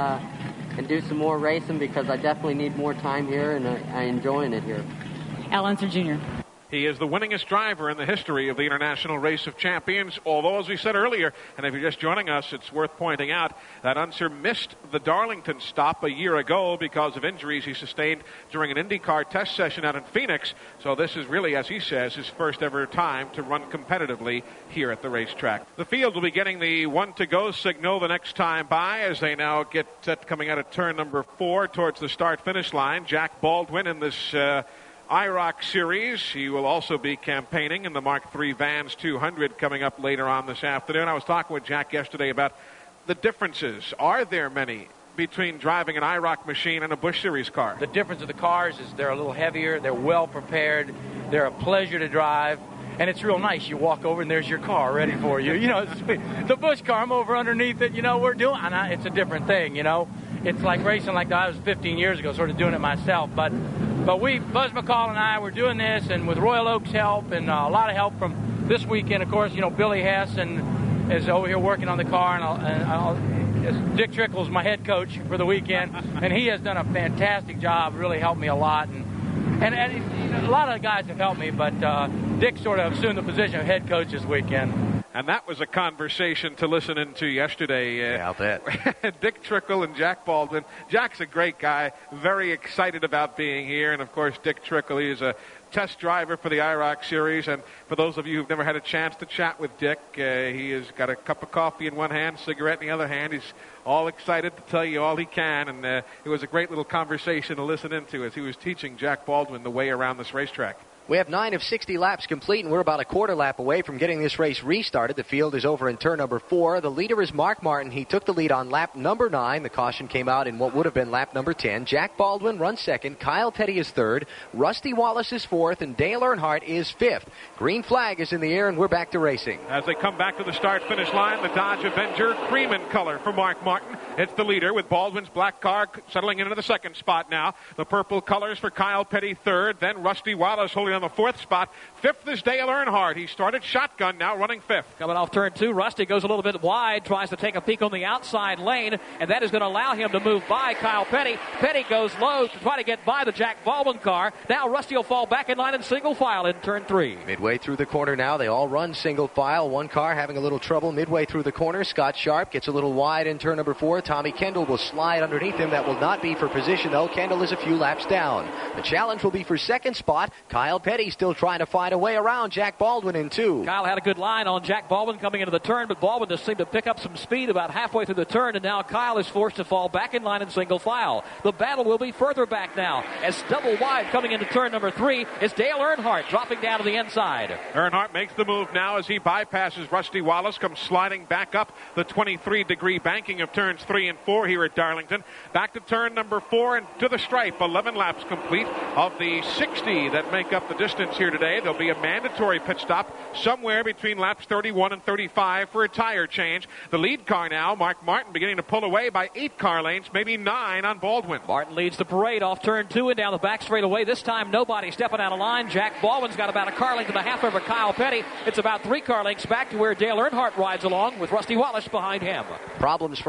and do some more racing because I definitely need more time here, and I'm enjoying it here. Al Unser Jr. He is the winningest driver in the history of the International Race of Champions, although, as we said earlier, and if you're just joining us, it's worth pointing out that Unser missed the Darlington stop a year ago because of injuries he sustained during an IndyCar test session out in Phoenix. So this is really, as he says, his first ever time to run competitively here at the racetrack. The field will be getting the 1-to-go signal the next time by as they now get set coming out of turn number 4 towards the start-finish line. Jack Baldwin in this IROC Series. He will also be campaigning in the Mark III Vans 200 coming up later on this afternoon. I was talking with Jack yesterday about the differences. Are there many between driving an IROC machine and a Busch Series car? The difference of the cars is they're a little heavier, they're well prepared, they're a pleasure to drive, and it's real nice. You walk over and there's your car ready for you. The Busch car, I'm over underneath it, we're doing, and it's a different thing, It's like racing like I was 15 years ago, sort of doing it myself, but Buzz McCall and I were doing this, and with Royal Oak's help and a lot of help from this weekend, of course, Billy Hess is over here working on the car, and Dick Trickle's my head coach for the weekend, and he has done a fantastic job, really helped me a lot, and a lot of the guys have helped me, but Dick sort of assumed the position of head coach this weekend. And that was a conversation to listen into yesterday. I'll bet. Dick Trickle and Jack Baldwin. Jack's a great guy, very excited about being here. And, of course, Dick Trickle, he is a test driver for the IROC Series. And for those of you who've never had a chance to chat with Dick, he has got a cup of coffee in one hand, cigarette in the other hand. He's all excited to tell you all he can. And it was a great little conversation to listen into as he was teaching Jack Baldwin the way around this racetrack. We have 9 of 60 laps complete, and we're about a quarter lap away from getting this race restarted. The field is over in turn number 4. The leader is Mark Martin. He took the lead on lap number 9. The caution came out in what would have been lap number 10. Jack Baldwin runs second. Kyle Petty is third. Rusty Wallace is fourth, and Dale Earnhardt is fifth. Green flag is in the air, and we're back to racing. As they come back to the start-finish line, the Dodge Avenger, cream in color for Mark Martin. It's the leader with Baldwin's black car settling into the second spot now. The purple colors for Kyle Petty third. Then Rusty Wallace holding on the fourth spot. Fifth is Dale Earnhardt. He started shotgun, now running fifth. Coming off turn 2, Rusty goes a little bit wide, tries to take a peek on the outside lane, and that is going to allow him to move by Kyle Petty. Petty goes low to try to get by the Jack Baldwin car. Now Rusty will fall back in line in single file in turn 3. Midway through the corner now, they all run single file. One car having a little trouble midway through the corner. Scott Sharp gets a little wide in turn number 4. Tommy Kendall will slide underneath him. That will not be for position, though. Kendall is a few laps down. The challenge will be for second spot. Kyle Petty still trying to find a way around Jack Baldwin in 2. Kyle had a good line on Jack Baldwin coming into the turn, but Baldwin just seemed to pick up some speed about halfway through the turn, and now Kyle is forced to fall back in line in single file. The battle will be further back now, as double wide coming into turn number 3 is Dale Earnhardt dropping down to the inside. Earnhardt makes the move now as he bypasses Rusty Wallace, comes sliding back up the 23-degree banking of turns 3 and 4 here at Darlington. Back to turn number 4 and to the stripe. 11 laps complete of the 60 that make up the distance here today. There'll be a mandatory pit stop somewhere between laps 31 and 35 for a tire change. The lead car now, Mark Martin, beginning to pull away by 8 car lengths, maybe 9 on Baldwin. Martin leads the parade off turn 2 and down the back straightaway. This time nobody stepping out of line. Jack Baldwin's got about a car length and a half over Kyle Petty. It's about 3 car lengths back to where Dale Earnhardt rides along with Rusty Wallace behind him. Problems for Al Unser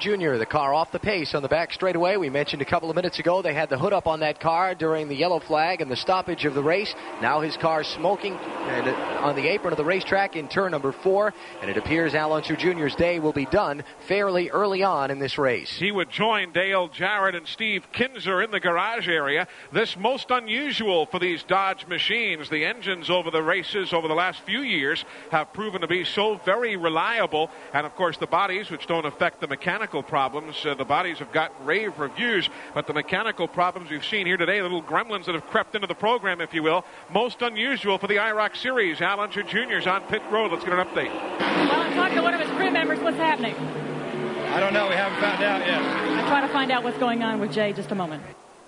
Jr., the car off the pace on the back straightaway. We mentioned a couple of minutes ago they had the hood up on that car during the yellow flag and the stoppage of the race. Now his car's smoking on the apron of the racetrack in turn number 4, and it appears Al Unser Jr.'s day will be done fairly early on in this race. He would join Dale Jarrett and Steve Kinzer in the garage area. This most unusual for these Dodge machines. The engines over the races over the last few years have proven to be so very reliable, and of course the bodies, which don't affect the mechanical problems, the bodies have gotten rave reviews, but the mechanical problems we've seen here today, the little gremlins that have crept into the program, if you will, most unusual for the IROC Series. Al Unser Jr. is on pit road. Let's get an update. Well, I'm talking to one of his crew members. What's happening? I don't know. We haven't found out yet. I'll try to find out what's going on with Jay just a moment.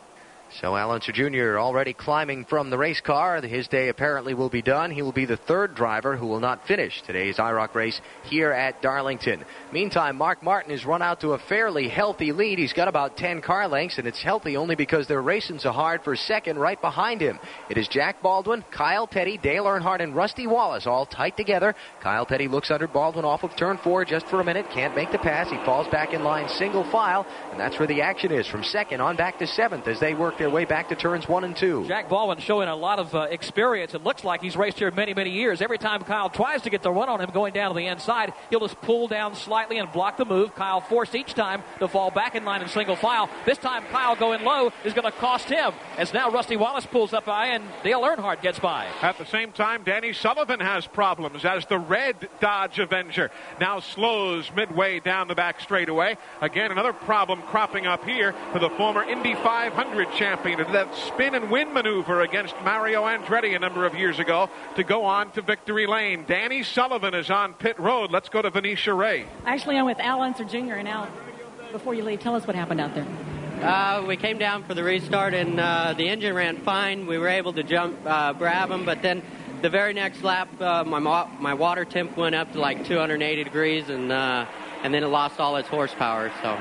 So Al Unser Jr. already climbing from the race car. His day apparently will be done. He will be the third driver who will not finish today's IROC race here at Darlington. Meantime, Mark Martin has run out to a fairly healthy lead. He's got about 10 car lengths, and it's healthy only because they're racing so hard for second right behind him. It is Jack Baldwin, Kyle Petty, Dale Earnhardt, and Rusty Wallace all tight together. Kyle Petty looks under Baldwin off of turn 4 just for a minute. Can't make the pass. He falls back in line single file, and that's where the action is from second on back to 7th as they work their way back to turns 1 and 2. Jack Baldwin showing a lot of experience. It looks like he's raced here many, many years. Every time Kyle tries to get the run on him going down to the inside, he'll just pull down slightly and block the move. Kyle forced each time to fall back in line in single file. This time Kyle going low is going to cost him, as now Rusty Wallace pulls up by and Dale Earnhardt gets by. At the same time, Danny Sullivan has problems as the red Dodge Avenger now slows midway down the back straightaway. Again, another problem cropping up here for the former Indy 500 champion. That spin and win maneuver against Mario Andretti a number of years ago to go on to victory lane. Danny Sullivan is on pit road. Let's go to Venetia Ray. Actually, I'm with Al Unser Jr. and Al, before you leave, tell us what happened out there. We came down for the restart, and the engine ran fine. We were able to grab them, but then the very next lap, my water temp went up to like 280 degrees, and then it lost all its horsepower. So,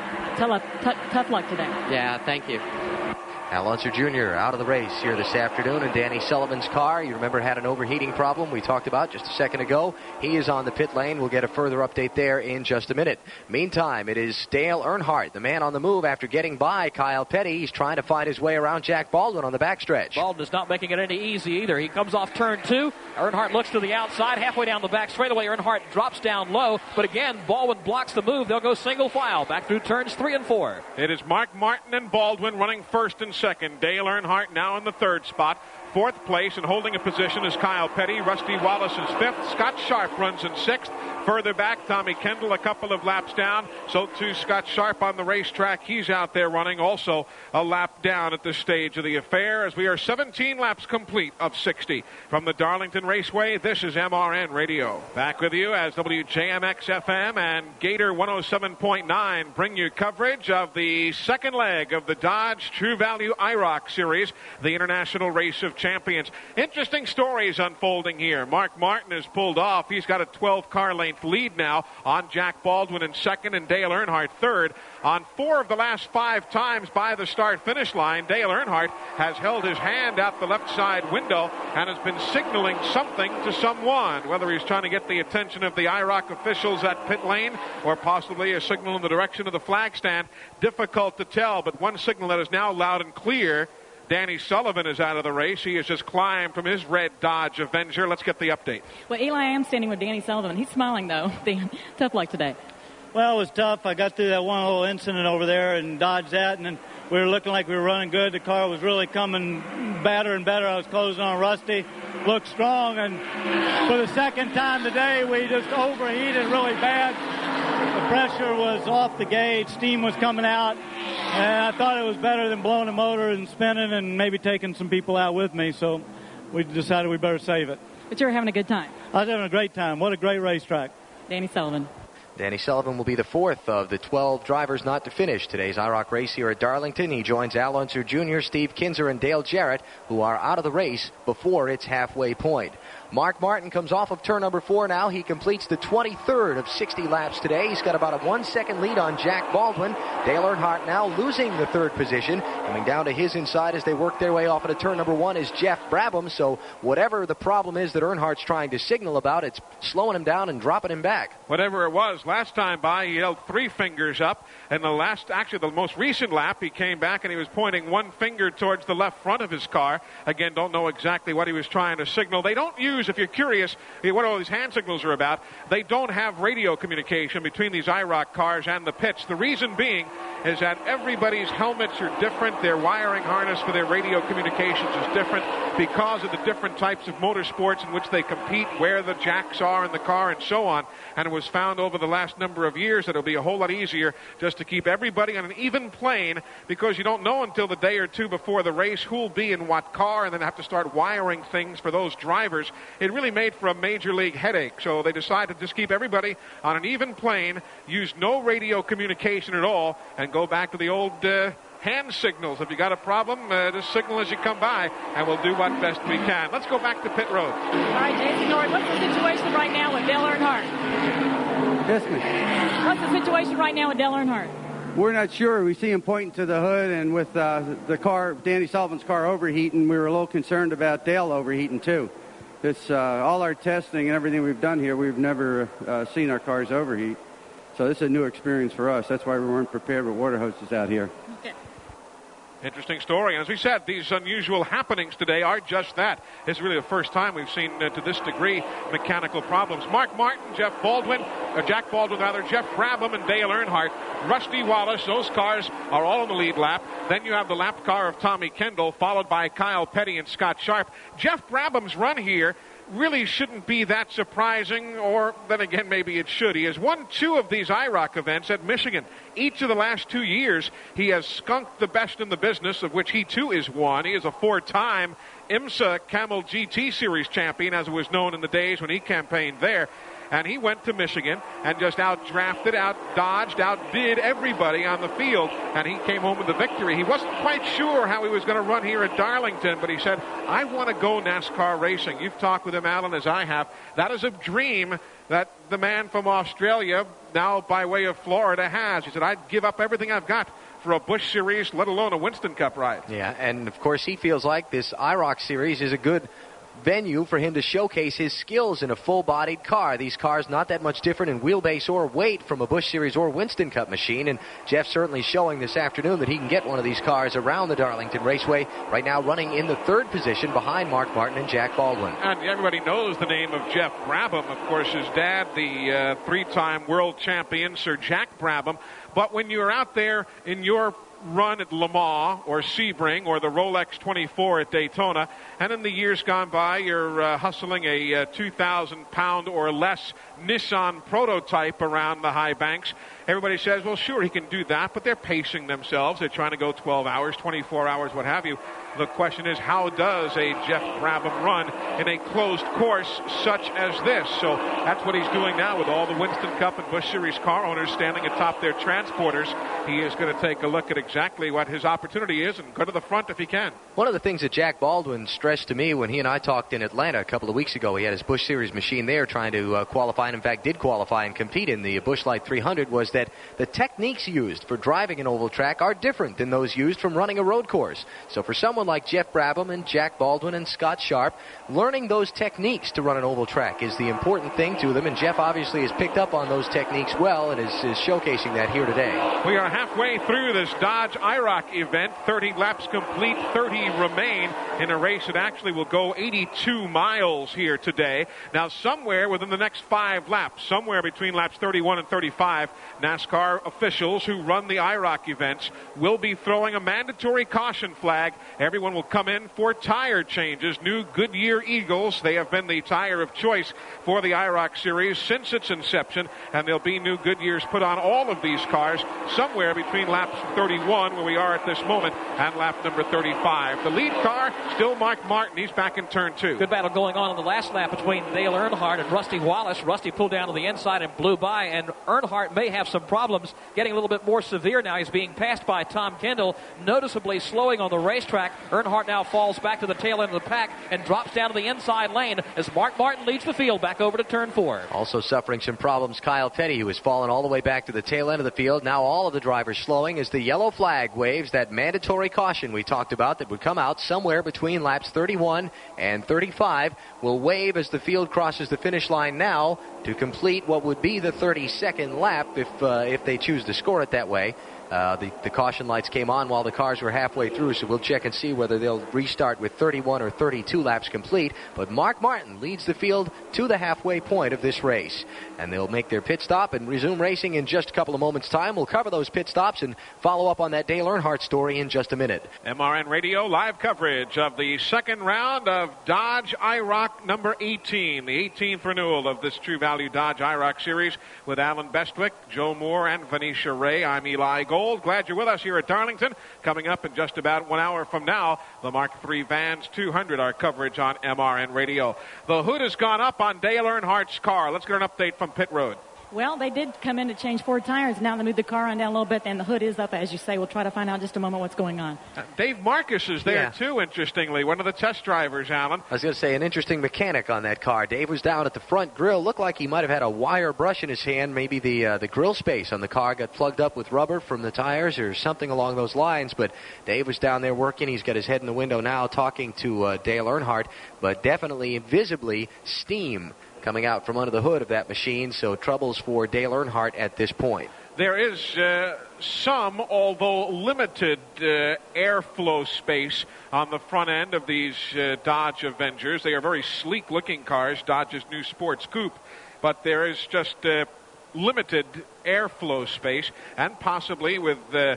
tough luck today. Yeah, thank you. Al Unser Jr. out of the race here this afternoon, and Danny Sullivan's car, you remember, had an overheating problem we talked about just a second ago. He is on the pit lane. We'll get a further update there in just a minute. Meantime, it is Dale Earnhardt, the man on the move after getting by Kyle Petty. He's trying to find his way around Jack Baldwin on the backstretch. Baldwin is not making it any easy either. He comes off turn 2. Earnhardt looks to the outside. Halfway down the back straightaway, Earnhardt drops down low, but again, Baldwin blocks the move. They'll go single file back through turns 3 and 4. It is Mark Martin and Baldwin running first and second. Dale Earnhardt now in the third spot. Fourth place and holding a position is Kyle Petty. Rusty Wallace is fifth. Scott Sharp runs in sixth. Further back, Tommy Kendall a couple of laps down. So too Scott Sharp on the racetrack. He's out there running also a lap down at this stage of the affair, as we are 17 laps complete of 60. From the Darlington Raceway, this is MRN Radio. Back with you as WJMX FM and Gator 107.9 bring you coverage of the second leg of the Dodge True Value IROC Series, the International Race of Champions. Interesting stories unfolding here. Mark Martin has pulled off. He's got a 12-car length lead now on Jack Baldwin in second and Dale Earnhardt third. On 4 of the last 5 times by the start-finish line, Dale Earnhardt has held his hand out the left side window and has been signaling something to someone, whether he's trying to get the attention of the IROC officials at pit lane or possibly a signal in the direction of the flag stand. Difficult to tell, but one signal that is now loud and clear. Danny Sullivan is out of the race. He has just climbed from his red Dodge Avenger. Let's get the update. Well, Eli, I am standing with Danny Sullivan. He's smiling, though. Dan, tough luck today. Well, it was tough. I got through that one little incident over there and dodged that, and then we were looking like we were running good. The car was really coming better and better. I was closing on Rusty. Looked strong, and for the second time today, we just overheated really bad. The pressure was off the gauge. Steam was coming out, and I thought it was better than blowing the motor and spinning and maybe taking some people out with me, so we decided we better save it. But you were having a good time. I was having a great time. What a great racetrack. Danny Sullivan. Danny Sullivan will be the fourth of the 12 drivers not to finish today's IROC race here at Darlington. He joins Al Unser Jr., Steve Kinzer, and Dale Jarrett, who are out of the race before its halfway point. Mark Martin comes off of turn number 4 now. He completes the 23rd of 60 laps today. He's got about a 1-second lead on Jack Baldwin. Dale Earnhardt now losing the 3rd position. Coming down to his inside as they work their way off into turn number 1 is Jeff Brabham. So whatever the problem is that Earnhardt's trying to signal about, it's slowing him down and dropping him back. Whatever it was, last time by, he held 3 fingers up. And the most recent lap, he came back and he was pointing 1 finger towards the left front of his car. Again, don't know exactly what he was trying to signal. They don't use, if you're curious, what all these hand signals are about, they don't have radio communication between these IROC cars and the pits. The reason being is that everybody's helmets are different. Their wiring harness for their radio communications is different because of the different types of motorsports in which they compete, where the jacks are in the car, and so on. And it was found over the last number of years that it'll be a whole lot easier just to keep everybody on an even plane, because you don't know until the day or two before the race who'll be in what car, and then have to start wiring things for those drivers. It really made for a major league headache. So they decided to just keep everybody on an even plane, use no radio communication at all, and go back to the old hand signals. If you got a problem, just signal as you come by, and we'll do what best we can. Let's go back to pit road. All right, Jason Norton, what's the situation right now with Dale Earnhardt? Yes, ma'am. What's the situation right now with Dale Earnhardt? We're not sure. We see him pointing to the hood, and with the car, Danny Sullivan's car overheating, we were a little concerned about Dale overheating too. It's all our testing and everything we've done here, we've never seen our cars overheat. So this is a new experience for us. That's why we weren't prepared with water hoses out here. Okay. Interesting story. As we said, these unusual happenings today are just that. It's really the first time we've seen, to this degree, mechanical problems. Mark Martin, Jack Baldwin, Jeff Brabham, and Dale Earnhardt. Rusty Wallace, those cars are all in the lead lap. Then you have the lap car of Tommy Kendall, followed by Kyle Petty and Scott Sharp. Jeff Brabham's run here really shouldn't be that surprising, or then again, maybe it should. He has won 2 of these IROC events at Michigan. Each of the last 2 years, he has skunked the best in the business, of which he too is one. He is a 4-time IMSA Camel GT Series champion, as it was known in the days when he campaigned there. And he went to Michigan and just outdrafted, outdodged, outdid everybody on the field, and he came home with the victory. He wasn't quite sure how he was going to run here at Darlington, but he said, I want to go NASCAR racing. You've talked with him, Alan, as I have. That is a dream that the man from Australia, now by way of Florida, has. He said, I'd give up everything I've got for a Busch Series, let alone a Winston Cup ride. Yeah, and of course he feels like this IROC Series is a good venue for him to showcase his skills in a full-bodied car. These cars not that much different in wheelbase or weight from a Busch Series or Winston Cup machine, and Jeff certainly showing this afternoon that he can get one of these cars around the Darlington Raceway, right now running in the 3rd position behind Mark Martin and Jack Baldwin. And everybody knows the name of Jeff Brabham. Of course, his dad, the 3-time world champion, Sir Jack Brabham. But when you're out there in your run at Le Mans or Sebring or the Rolex 24 at Daytona, and in the years gone by you're hustling a 2,000-pound or less Nissan prototype around the high banks, everybody says, well, sure, he can do that, but they're pacing themselves. They're trying to go 12 hours, 24 hours, what have you. The question is, how does a Jeff Brabham run in a closed course such as this? So that's what he's doing now with all the Winston Cup and Busch Series car owners standing atop their transporters. He is going to take a look at exactly what his opportunity is and go to the front if he can. One of the things that Jack Baldwin stressed to me when he and I talked in Atlanta a couple of weeks ago, he had his Busch Series machine there trying to qualify, and in fact did qualify and compete in the Busch Light 300, was that the techniques used for driving an oval track are different than those used from running a road course. So for someone like Jeff Brabham and Jack Baldwin and Scott Sharp, learning those techniques to run an oval track is the important thing to them, and Jeff obviously has picked up on those techniques well and is showcasing that here today. We are halfway through this Dodge IROC event. 30 laps complete, 30 remain in a race that actually will go 82 miles here today. Now, somewhere within the next 5 laps, somewhere between laps 31 and 35, NASCAR officials who run the IROC events will be throwing a mandatory caution flag. Everyone will come in for tire changes. New Goodyear Eagles, they have been the tire of choice for the IROC Series since its inception, and there'll be new Goodyears put on all of these cars somewhere between laps 31, where we are at this moment, and lap number 35. The lead car, still Mark Martin. He's back in turn 2. Good battle going on in the last lap between Dale Earnhardt and Rusty Wallace. Rusty pulled down to the inside and blew by, and Earnhardt may have some problems getting a little bit more severe now. He's being passed by Tom Kendall, noticeably slowing on the racetrack. Earnhardt now falls back to the tail end of the pack and drops down to the inside lane as Mark Martin leads the field back over to turn 4. Also suffering some problems, Kyle Petty, who has fallen all the way back to the tail end of the field. Now all of the drivers slowing as the yellow flag waves, that mandatory caution we talked about that would come out somewhere between laps 31 and 35 will wave as the field crosses the finish line now to complete what would be the 32nd lap if they choose to score it that way. The caution lights came on while the cars were halfway through, so we'll check and see whether they'll restart with 31 or 32 laps complete. But Mark Martin leads the field to the halfway point of this race. And they'll make their pit stop and resume racing in just a couple of moments' time. We'll cover those pit stops and follow up on that Dale Earnhardt story in just a minute. MRN Radio live coverage of the second round of Dodge IROC number 18, the 18th renewal of this True Value Dodge IROC series with Alan Bestwick, Joe Moore, and Venetia Ray. I'm Eli Gold. Glad you're with us here at Darlington. Coming up in just about 1 hour from now, the Mark III Vans 200, our coverage on MRN Radio. The hood has gone up on Dale Earnhardt's car. Let's get an update from pit road. Well, they did come in to change 4 tires. Now they moved the car on down a little bit, and the hood is up, as you say. We'll try to find out in just a moment what's going on. Dave Marcus is there, too, interestingly. One of the test drivers, Alan. I was going to say, an interesting mechanic on that car. Dave was down at the front grill. Looked like he might have had a wire brush in his hand. Maybe the grill space on the car got plugged up with rubber from the tires or something along those lines. But Dave was down there working. He's got his head in the window now talking to Dale Earnhardt. But definitely, visibly, steam coming out from under the hood of that machine, so troubles for Dale Earnhardt at this point. There is some, although limited, airflow space on the front end of these Dodge Avengers. They are very sleek-looking cars, Dodge's new sports coupe, but there is just limited airflow space, and possibly with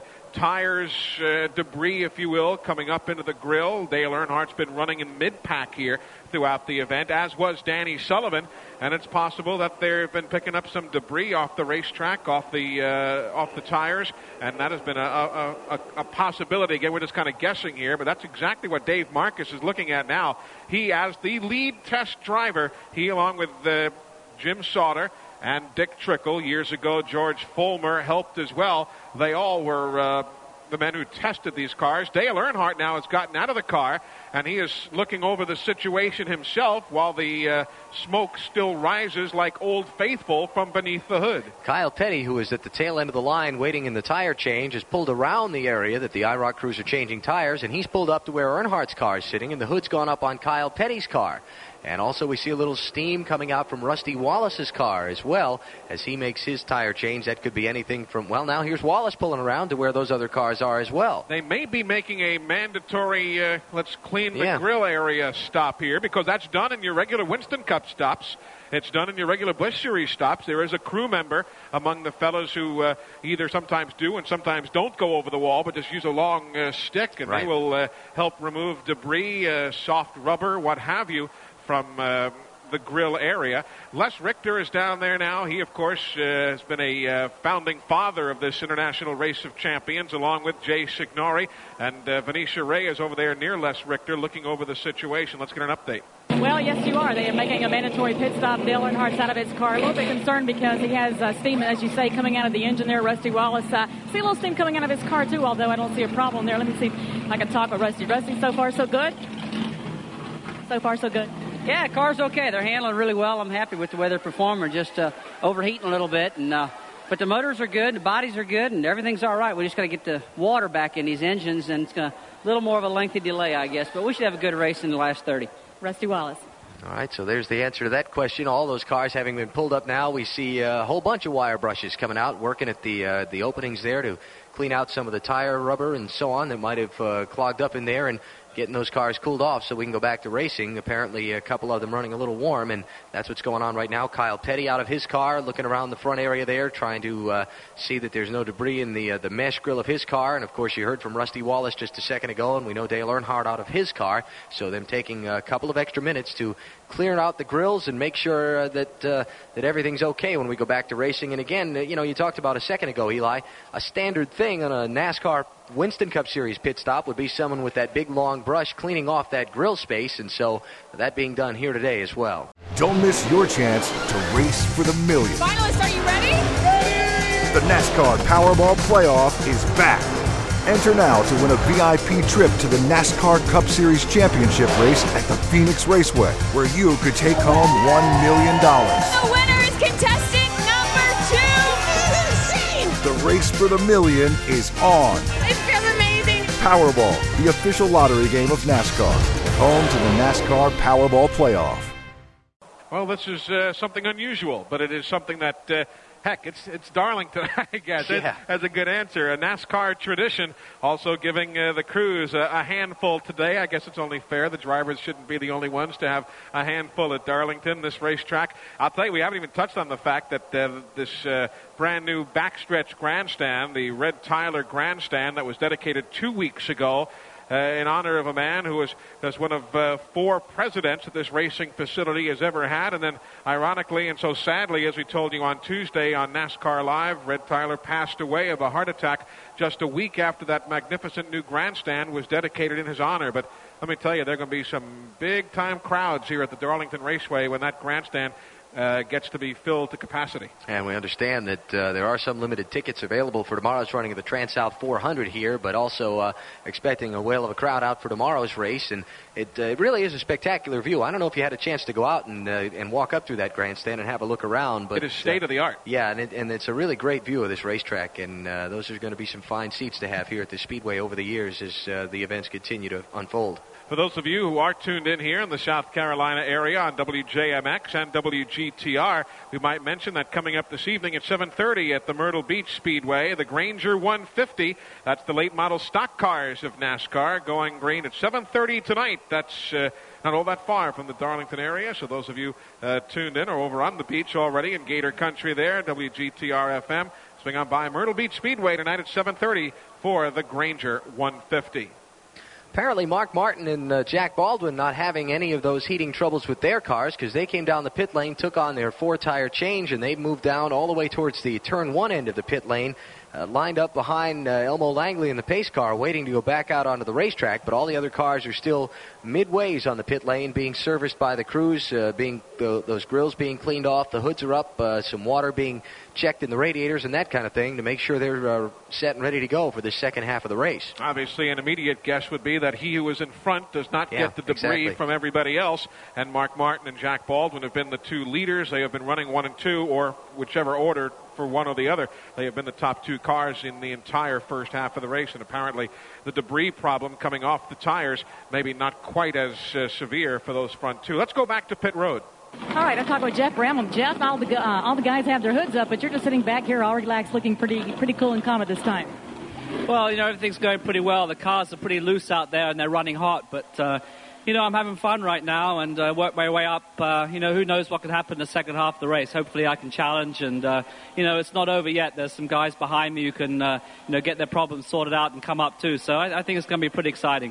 tires, debris, if you will, coming up into the grill. Dale Earnhardt's been running in mid-pack here throughout the event, as was Danny Sullivan, and it's possible that they've been picking up some debris off the racetrack, off the tires, and that has been a possibility. Again, we're just kind of guessing here, but that's exactly what Dave Marcus is looking at now. He, as the lead test driver, he along with Jim Sauter and Dick Trickle. Years ago, George Fulmer helped as well. They all were the men who tested these cars. Dale Earnhardt now has gotten out of the car, and he is looking over the situation himself while the smoke still rises like Old Faithful from beneath the hood. Kyle Petty, who is at the tail end of the line waiting in the tire change, has pulled around the area that the IROC crews are changing tires, and he's pulled up to where Earnhardt's car is sitting, and the hood's gone up on Kyle Petty's car. And also we see a little steam coming out from Rusty Wallace's car as well as he makes his tire change. That could be anything from, well, now here's Wallace pulling around to where those other cars are as well. They may be making a mandatory let's clean the grill area stop here, because that's done in your regular Winston Cup stops. It's done in your regular Busch Series stops. There is a crew member among the fellows who either sometimes do and sometimes don't go over the wall, but just use a long stick, and they will help remove debris, soft rubber, what have you, from the grill area. Les Richter is down there now. He, of course, has been a founding father of this International Race of Champions, along with Jay Signori. And Venetia Ray is over there near Les Richter looking over the situation. Let's get an update. Well, yes, you are. They are making a mandatory pit stop. Dale Earnhardt's out of his car. A little bit concerned because he has steam, as you say, coming out of the engine there. Rusty Wallace. See a little steam coming out of his car, too, although I don't see a problem there. Let me see if I can talk with Rusty. Rusty, so far, so good? So far, so good. Yeah, car's okay. They're handling really well. I'm happy with the way they're performing. Just overheating a little bit, and but the motors are good, the bodies are good, and everything's all right. We just got to get the water back in these engines, and it's going to a little more of a lengthy delay, I guess. But we should have a good race in the last 30. Rusty Wallace. All right, so there's the answer to that question. All those cars having been pulled up now, we see a whole bunch of wire brushes coming out, working at the openings there to clean out some of the tire rubber and so on that might have clogged up in there, and getting those cars cooled off so we can go back to racing. Apparently a couple of them running a little warm, and that's what's going on right now. Kyle Petty out of his car, looking around the front area there, trying to see that there's no debris in the mesh grill of his car. And, of course, you heard from Rusty Wallace just a second ago, and we know Dale Earnhardt out of his car. So them taking a couple of extra minutes to clear out the grills and make sure that everything's okay when we go back to racing. And, again, you talked about a second ago, Eli, a standard thing on a NASCAR Winston Cup Series pit stop would be someone with that big long brush cleaning off that grill space, and so that being done here today as well. Don't miss your chance to race for the millions. Finalists, are you ready? Ready! The NASCAR Powerball Playoff is back. Enter now to win a VIP trip to the NASCAR Cup Series Championship race at the Phoenix Raceway, where you could take home $1 million. The winner is contestant number 2. The race for the million is on. It feels amazing. Powerball, the official lottery game of NASCAR. Home to the NASCAR Powerball Playoff. Well, this is something unusual, but it is something that, heck, it's Darlington, I guess. Yeah. That's a good answer. A NASCAR tradition, also giving the crews a handful today. I guess it's only fair. The drivers shouldn't be the only ones to have a handful at Darlington, this racetrack. I'll tell you, we haven't even touched on the fact that this brand-new backstretch grandstand, the Red Tyler grandstand that was dedicated 2 weeks ago, in honor of a man who was one of 4 presidents that this racing facility has ever had. And then, ironically and so sadly, as we told you on Tuesday on NASCAR Live, Red Tyler passed away of a heart attack just a week after that magnificent new grandstand was dedicated in his honor. But let me tell you, there are going to be some big-time crowds here at the Darlington Raceway when that grandstand gets to be filled to capacity. And we understand that there are some limited tickets available for tomorrow's running of the Trans-South 400 here, but also expecting a whale of a crowd out for tomorrow's race. And it really is a spectacular view. I don't know if you had a chance to go out and walk up through that grandstand and have a look around. But it is state-of-the-art. Yeah, and it's a really great view of this racetrack, and those are going to be some fine seats to have here at the Speedway over the years as the events continue to unfold. For those of you who are tuned in here in the South Carolina area on WJMX and WGTR, we might mention that coming up this evening at 7:30 at the Myrtle Beach Speedway, the Granger 150, that's the late model stock cars of NASCAR, going green at 7:30 tonight. That's not all that far from the Darlington area, so those of you tuned in or over on the beach already in Gator Country there, WGTR FM, swing on by Myrtle Beach Speedway tonight at 7:30 for the Granger 150. Apparently, Mark Martin and Jack Baldwin not having any of those heating troubles with their cars because they came down the pit lane, took on their 4-tire change, and they moved down all the way towards the turn 1 end of the pit lane, lined up behind Elmo Langley in the pace car, waiting to go back out onto the racetrack. But all the other cars are still midways on the pit lane, being serviced by the crews, those grills being cleaned off, the hoods are up, some water being checked in the radiators and that kind of thing to make sure they're set and ready to go for the second half of the race. Obviously, an immediate guess would be that he who is in front does not get the debris from everybody else, and Mark Martin and Jack Baldwin have been the 2 leaders. They have been running 1 and 2, or whichever order for one or the other. They have been the top 2 cars in the entire first half of the race, and apparently the debris problem coming off the tires maybe not quite as severe for those front 2. Let's go back to pit road. All right, I'm talking with Jeff Bramham. Jeff, all the guys have their hoods up, but you're just sitting back here all relaxed, looking pretty cool and calm at this time. Well, everything's going pretty well. The cars are pretty loose out there, and they're running hot. But, I'm having fun right now and work my way up. Who knows what could happen in the second half of the race. Hopefully I can challenge. And, it's not over yet. There's some guys behind me who can, get their problems sorted out and come up, too. So I think it's going to be pretty exciting.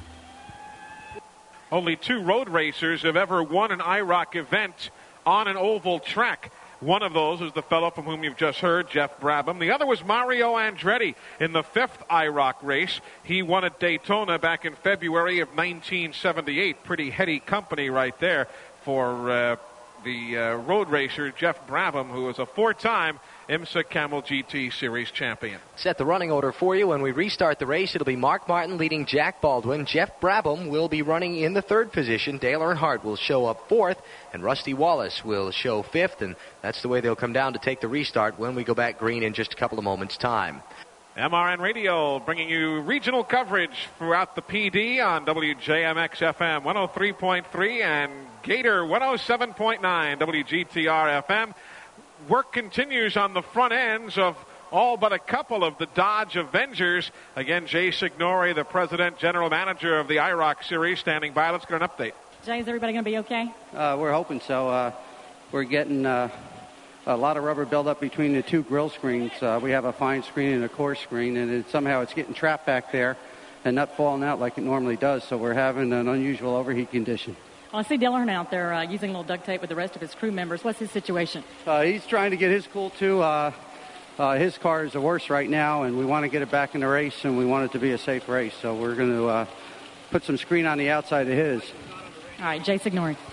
Only 2 road racers have ever won an IROC event on an oval track. One of those is the fellow from whom you've just heard, Jeff Brabham. The other was Mario Andretti in the 5th IROC race. He won at Daytona back in February of 1978. Pretty heady company right there for the road racer, Jeff Brabham, who is a 4-time IMSA Camel GT Series champion. Set the running order for you. When we restart the race, it'll be Mark Martin leading Jack Baldwin. Jeff Brabham will be running in the 3rd position. Dale Earnhardt will show up 4th, and Rusty Wallace will show 5th, and that's the way they'll come down to take the restart when we go back green in just a couple of moments' time. MRN Radio bringing you regional coverage throughout the PD on WJMX FM 103.3 and Gator 107.9 WGTR FM. Work continues on the front ends of all but a couple of the Dodge Avengers. Again, Jay Signori, the president, general manager of the IROC series, standing by. Let's get an update. Jay, is everybody going to be okay? We're hoping so. We're getting a lot of rubber buildup between the 2 grill screens. We have a fine screen and a coarse screen, and somehow it's getting trapped back there and not falling out like it normally does. So we're having an unusual overheat condition. Well, I see Dale Earnhardt out there using a little duct tape with the rest of his crew members. What's his situation? He's trying to get his cool, too. His car is the worst right now, and we want to get it back in the race, and we want it to be a safe race. So we're going to put some screen on the outside of his. All right, Jay Signori.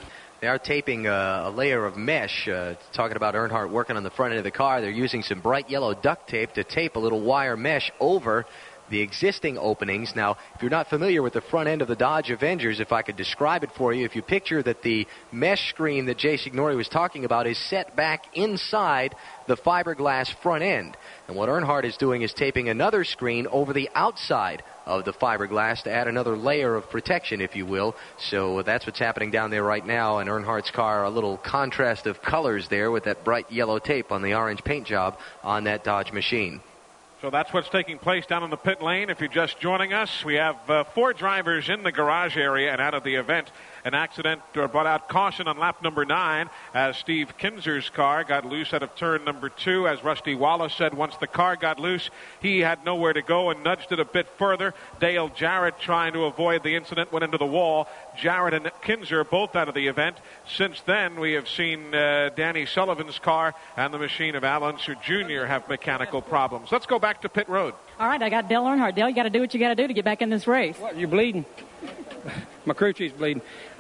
They are taping a layer of mesh. Talking about Earnhardt working on the front end of the car, they're using some bright yellow duct tape to tape a little wire mesh over the existing openings. Now, if you're not familiar with the front end of the Dodge Avengers, if I could describe it for you, if you picture that the mesh screen that Jay Signori was talking about is set back inside the fiberglass front end. And what Earnhardt is doing is taping another screen over the outside of the fiberglass to add another layer of protection, if you will. So that's what's happening down there right now. And Earnhardt's car, a little contrast of colors there with that bright yellow tape on the orange paint job on that Dodge machine. So that's what's taking place down in the pit lane. If you're just joining us, we have 4 drivers in the garage area and out of the event. An accident brought out caution on lap number 9 as Steve Kinser's car got loose out of turn number 2. As Rusty Wallace said, once the car got loose, he had nowhere to go and nudged it a bit further. Dale Jarrett, trying to avoid the incident, went into the wall. Jarrett and Kinser both out of the event. Since then, we have seen Danny Sullivan's car and the machine of Al Unser Jr. have mechanical problems. Let's go back to pit road. All right, I got Dale Earnhardt. Dale, you got to do what you got to do to get back in this race. What, you bleeding? My crew chief's bleeding.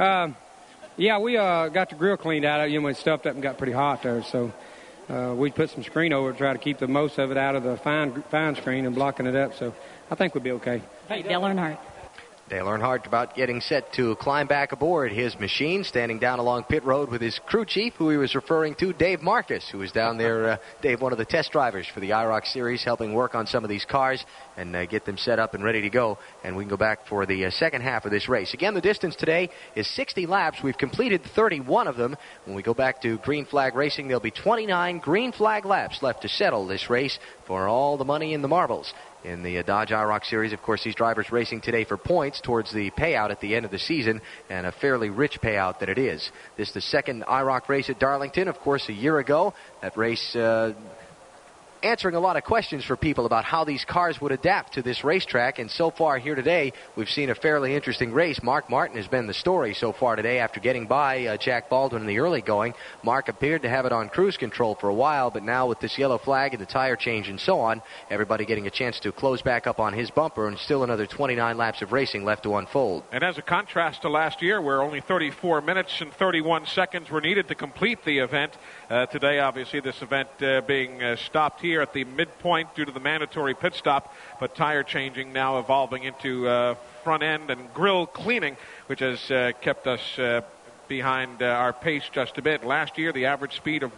Yeah, we got the grill cleaned out. You know, it stuffed up and got pretty hot there. So we put some screen over to try to keep the most of it out of the fine screen and blocking it up. So I think we'll be okay. Hey, Dale Earnhardt. Dale Earnhardt about getting set to climb back aboard his machine, standing down along pit road with his crew chief, who he was referring to, Dave Marcus, who was down there, Dave, one of the test drivers for the IROC Series, helping work on some of these cars and get them set up and ready to go. And we can go back for the second half of this race. Again, the distance today is 60 laps. We've completed 31 of them. When we go back to green flag racing, there'll be 29 green flag laps left to settle this race for all the money in the marbles. In the Dodge IROC Series, of course, these drivers racing today for points towards the payout at the end of the season, and a fairly rich payout that it is. This is the second IROC race at Darlington. Of course, a year ago, that race answering a lot of questions for people about how these cars would adapt to this racetrack. And so far here today, we've seen a fairly interesting race. Mark Martin has been the story so far today after getting by Jack Baldwin in the early going. Mark appeared to have it on cruise control for a while, but now with this yellow flag and the tire change and so on, everybody getting a chance to close back up on his bumper, and still another 29 laps of racing left to unfold. And as a contrast to last year, where only 34 minutes and 31 seconds were needed to complete the event, today, obviously, this event being stopped here at the midpoint due to the mandatory pit stop, but tire changing now evolving into front end and grill cleaning, which has kept us behind our pace just a bit. Last year, the average speed of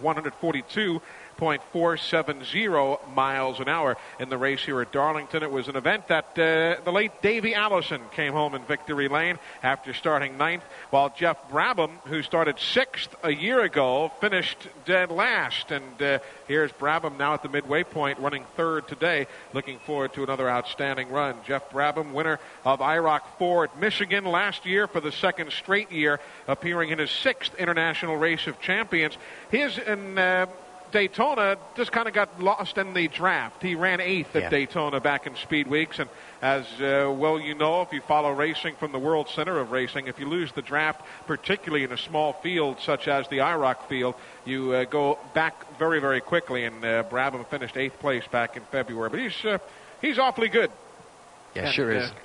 142.470 miles an hour in the race here at Darlington. It was an event that the late Davey Allison came home in victory lane after starting 9th, while Jeff Brabham, who started 6th a year ago, finished dead last. And here's Brabham now at the midway point, running 3rd today. Looking forward to another outstanding run. Jeff Brabham, winner of IROC 4 at Michigan last year for the 2nd straight year, appearing in his 6th International Race of Champions. His in Daytona just kind of got lost in the draft. He ran 8th at Daytona back in Speed Weeks, and as well you know, if you follow racing from the World Center of Racing, if you lose the draft, particularly in a small field such as the IROC field, you go back very, very quickly, and Brabham finished 8th place back in February. But he's awfully good. Yeah, and, sure is.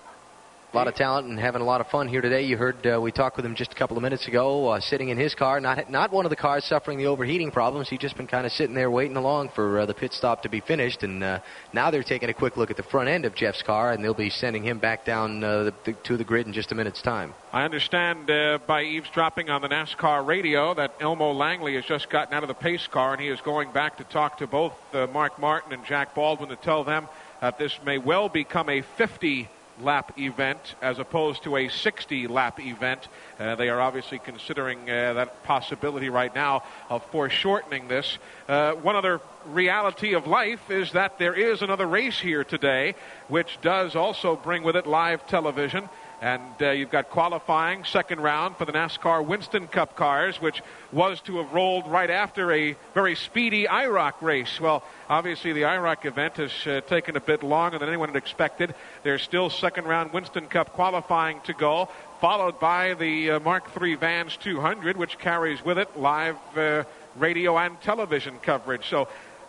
A lot of talent and having a lot of fun here today. You heard we talked with him just a couple of minutes ago, sitting in his car, not one of the cars suffering the overheating problems. He's just been kind of sitting there waiting along for the pit stop to be finished, and now they're taking a quick look at the front end of Jeff's car, and they'll be sending him back down to the grid in just a minute's time. I understand by eavesdropping on the NASCAR radio that Elmo Langley has just gotten out of the pace car, and he is going back to talk to both Mark Martin and Jack Baldwin to tell them that this may well become a 50-lap event as opposed to a 60-lap event. They are obviously considering that possibility right now of foreshortening this. One other reality of life is that there is another race here today, which does also bring with it live television. And you've got qualifying, second round for the NASCAR Winston Cup cars, which was to have rolled right after a very speedy IROC race. Well, obviously the IROC event has taken a bit longer than anyone had expected. There's still second round Winston Cup qualifying to go, followed by the Mark III Vans 200, which carries with it live radio and television coverage. So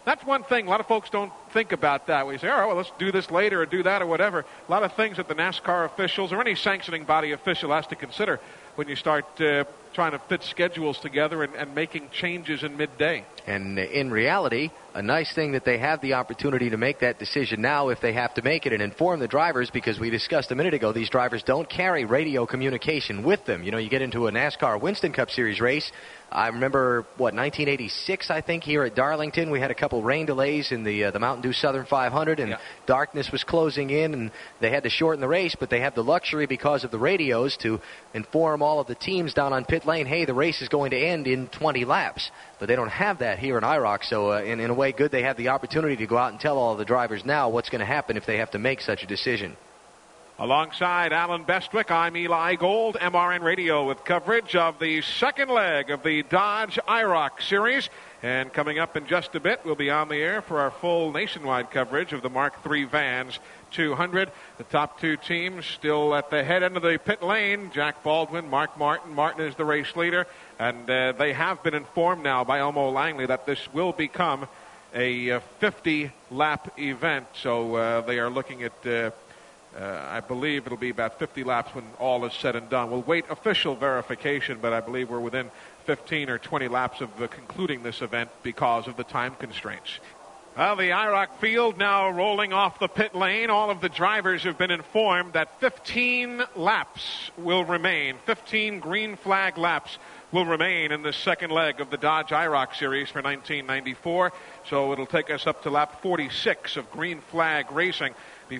That's one thing. A lot of folks don't think about that. We say, all right, well, let's do this later or do that or whatever. A lot of things that the NASCAR officials or any sanctioning body official has to consider when you start trying to fit schedules together and making changes in midday. And in reality, a nice thing that they have the opportunity to make that decision now if they have to make it and inform the drivers, because we discussed a minute ago, these drivers don't carry radio communication with them. You know, you get into a NASCAR Winston Cup Series race. I remember, 1986, I think, here at Darlington. We had a couple rain delays in the Mountain Dew Southern 500, and darkness was closing in, and they had to shorten the race, but they have the luxury because of the radios to inform all of the teams down on pit lane, hey, the race is going to end in 20 laps. But they don't have that here in IROC, so in a way, good, they have the opportunity to go out and tell all of the drivers now what's going to happen if they have to make such a decision. Alongside Alan Bestwick, I'm Eli Gold, MRN Radio, with coverage of the second leg of the Dodge IROC Series. And coming up in just a bit, we'll be on the air for our full nationwide coverage of the Mark III Vans 200. The top two teams still at the head end of the pit lane. Jack Baldwin, Mark Martin. Martin is the race leader. And they have been informed now by Elmo Langley that this will become a 50-lap event. So they are looking at... I believe it'll be about 50 laps when all is said and done. We'll wait official verification, but I believe we're within 15 or 20 laps of concluding this event because of the time constraints. Well, the IROC field now rolling off the pit lane. All of the drivers have been informed that 15 laps will remain. 15 green flag laps will remain in the second leg of the Dodge IROC Series for 1994. So it'll take us up to lap 46 of green flag racing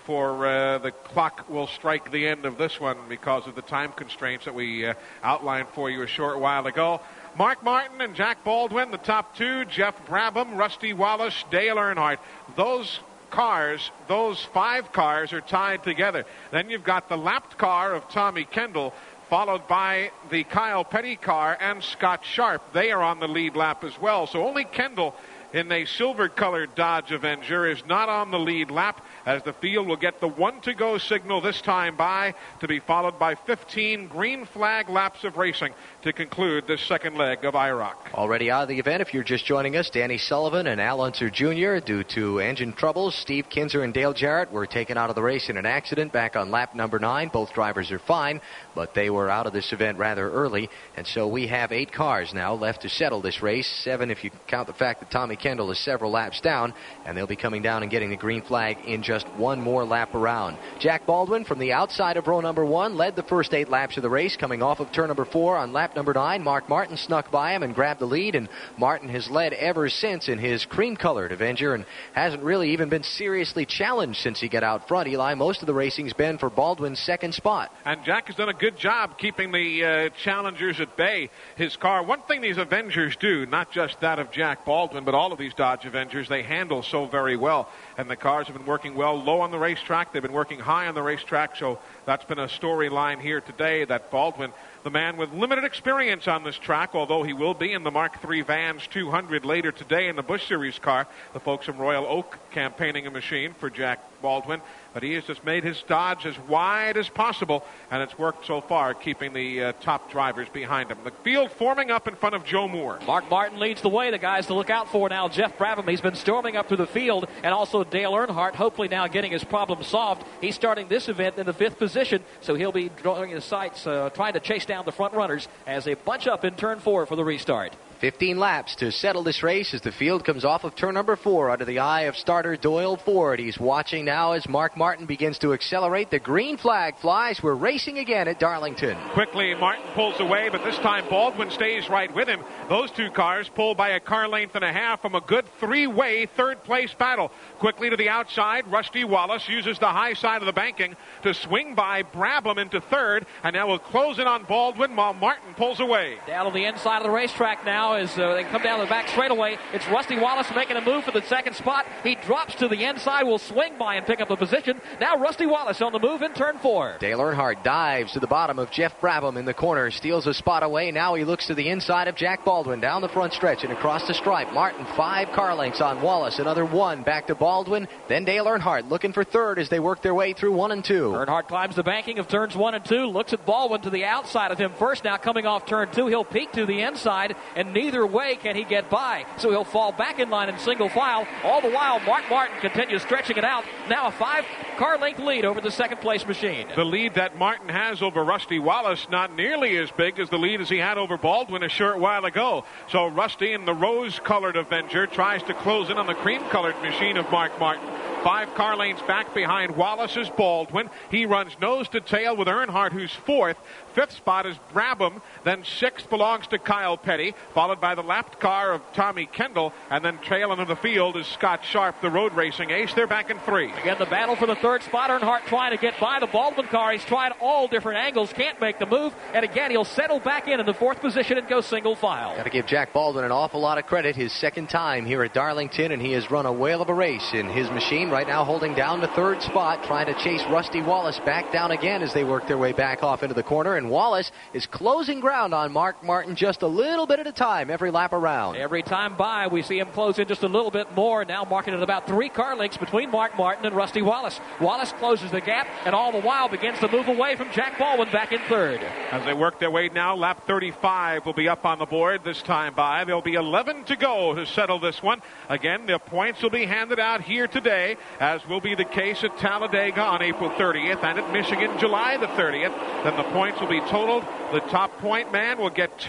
before the clock will strike the end of this one because of the time constraints that we outlined for you a short while ago. Mark Martin and Jack Baldwin, the top two. Jeff Brabham, Rusty Wallace, Dale Earnhardt. Those cars, those 5 cars are tied together. Then you've got the lapped car of Tommy Kendall, followed by the Kyle Petty car and Scott Sharp. They are on the lead lap as well. So only Kendall in a silver-colored Dodge Avenger is not on the lead lap, as the field will get the 1-to-go signal this time by, to be followed by 15 green flag laps of racing to conclude this second leg of IROC. Already out of the event, if you're just joining us, Danny Sullivan and Al Unser Jr., due to engine troubles, Steve Kinzer and Dale Jarrett were taken out of the race in an accident back on lap number 9. Both drivers are fine, but they were out of this event rather early, and so we have 8 cars now left to settle this race. 7 if you count the fact that Tommy Kendall is several laps down, and they'll be coming down and getting the green flag in just one more lap around. Jack Baldwin from the outside of row number 1 led the first 8 laps of the race, coming off of turn number 4 on lap number 9. Mark Martin snuck by him and grabbed the lead, and Martin has led ever since in his cream-colored Avenger and hasn't really even been seriously challenged since he got out front. Eli, most of the racing's been for Baldwin's second spot. And Jack has done a good job keeping the challengers at bay. His car, one thing these Avengers do, not just that of Jack Baldwin, but all of these Dodge Avengers, they handle so very well. And the cars have been working well low on the racetrack. They've been working high on the racetrack, so that's been a storyline here today, that Baldwin, the man with limited experience on this track, although he will be in the Mark III Vans 200 later today in the Busch Series car. The folks from Royal Oak campaigning a machine for Jack Baldwin. But he has just made his Dodge as wide as possible, and it's worked so far, keeping the top drivers behind him. The field forming up in front of Joe Moore. Mark Martin leads the way. The guys to look out for now, Jeff Brabham. He's been storming up through the field, and also Dale Earnhardt, hopefully now getting his problem solved. He's starting this event in the 5th position, so he'll be drawing his sights, trying to chase down the front runners as they bunch up in turn 4 for the restart. 15 laps to settle this race as the field comes off of turn number 4 under the eye of starter Doyle Ford. He's watching now as Mark Martin begins to accelerate. The green flag flies. We're racing again at Darlington. Quickly, Martin pulls away, but this time Baldwin stays right with him. Those 2 cars pull by a car length and a half from a good 3-way third-place battle. Quickly to the outside, Rusty Wallace uses the high side of the banking to swing by Brabham into 3rd, and now will close in on Baldwin while Martin pulls away. Down on the inside of the racetrack now as they come down the back straightaway. It's Rusty Wallace making a move for the second spot. He drops to the inside, will swing by and pick up a position. Now Rusty Wallace on the move in turn 4. Dale Earnhardt dives to the bottom of Jeff Brabham in the corner, steals a spot away. Now he looks to the inside of Jack Baldwin down the front stretch and across the stripe. Martin 5 car lengths on Wallace, another 1 back to Baldwin. Then Dale Earnhardt looking for 3rd as they work their way through 1 and 2. Earnhardt climbs the banking of turns 1 and 2, looks at Baldwin to the outside of him first. Now coming off turn 2, he'll peek to the inside and Neither way can he get by, so he'll fall back in line in single file. All the while, Mark Martin continues stretching it out. Now a 5-car length lead over the second-place machine. The lead that Martin has over Rusty Wallace not nearly as big as the lead as he had over Baldwin a short while ago. So Rusty in the rose-colored Avenger tries to close in on the cream-colored machine of Mark Martin. 5 car lanes back behind Wallace is Baldwin. He runs nose to tail with Earnhardt, who's 4th. 5th spot is Brabham. Then 6th belongs to Kyle Petty, followed by the lapped car of Tommy Kendall. And then trailing in the field is Scott Sharp, the road racing ace. They're back in 3. Again, the battle for the 3rd spot. Earnhardt trying to get by the Baldwin car. He's tried all different angles, can't make the move. And again, he'll settle back in the 4th position and go single file. Got to give Jack Baldwin an awful lot of credit. His 2nd time here at Darlington, and he has run a whale of a race in his machine. Right now holding down the 3rd spot, trying to chase Rusty Wallace back down again as they work their way back off into the corner. And Wallace is closing ground on Mark Martin just a little bit at a time every lap around. Every time by, we see him close in just a little bit more. Now marking at about 3 car lengths between Mark Martin and Rusty Wallace. Wallace closes the gap, and all the while begins to move away from Jack Baldwin back in 3rd. As they work their way now, lap 35 will be up on the board this time by. There'll be 11 to go to settle this one. Again, the points will be handed out here today, as will be the case at Talladega on April 30th and at Michigan July the 30th. Then the points will be totaled. The top point man will get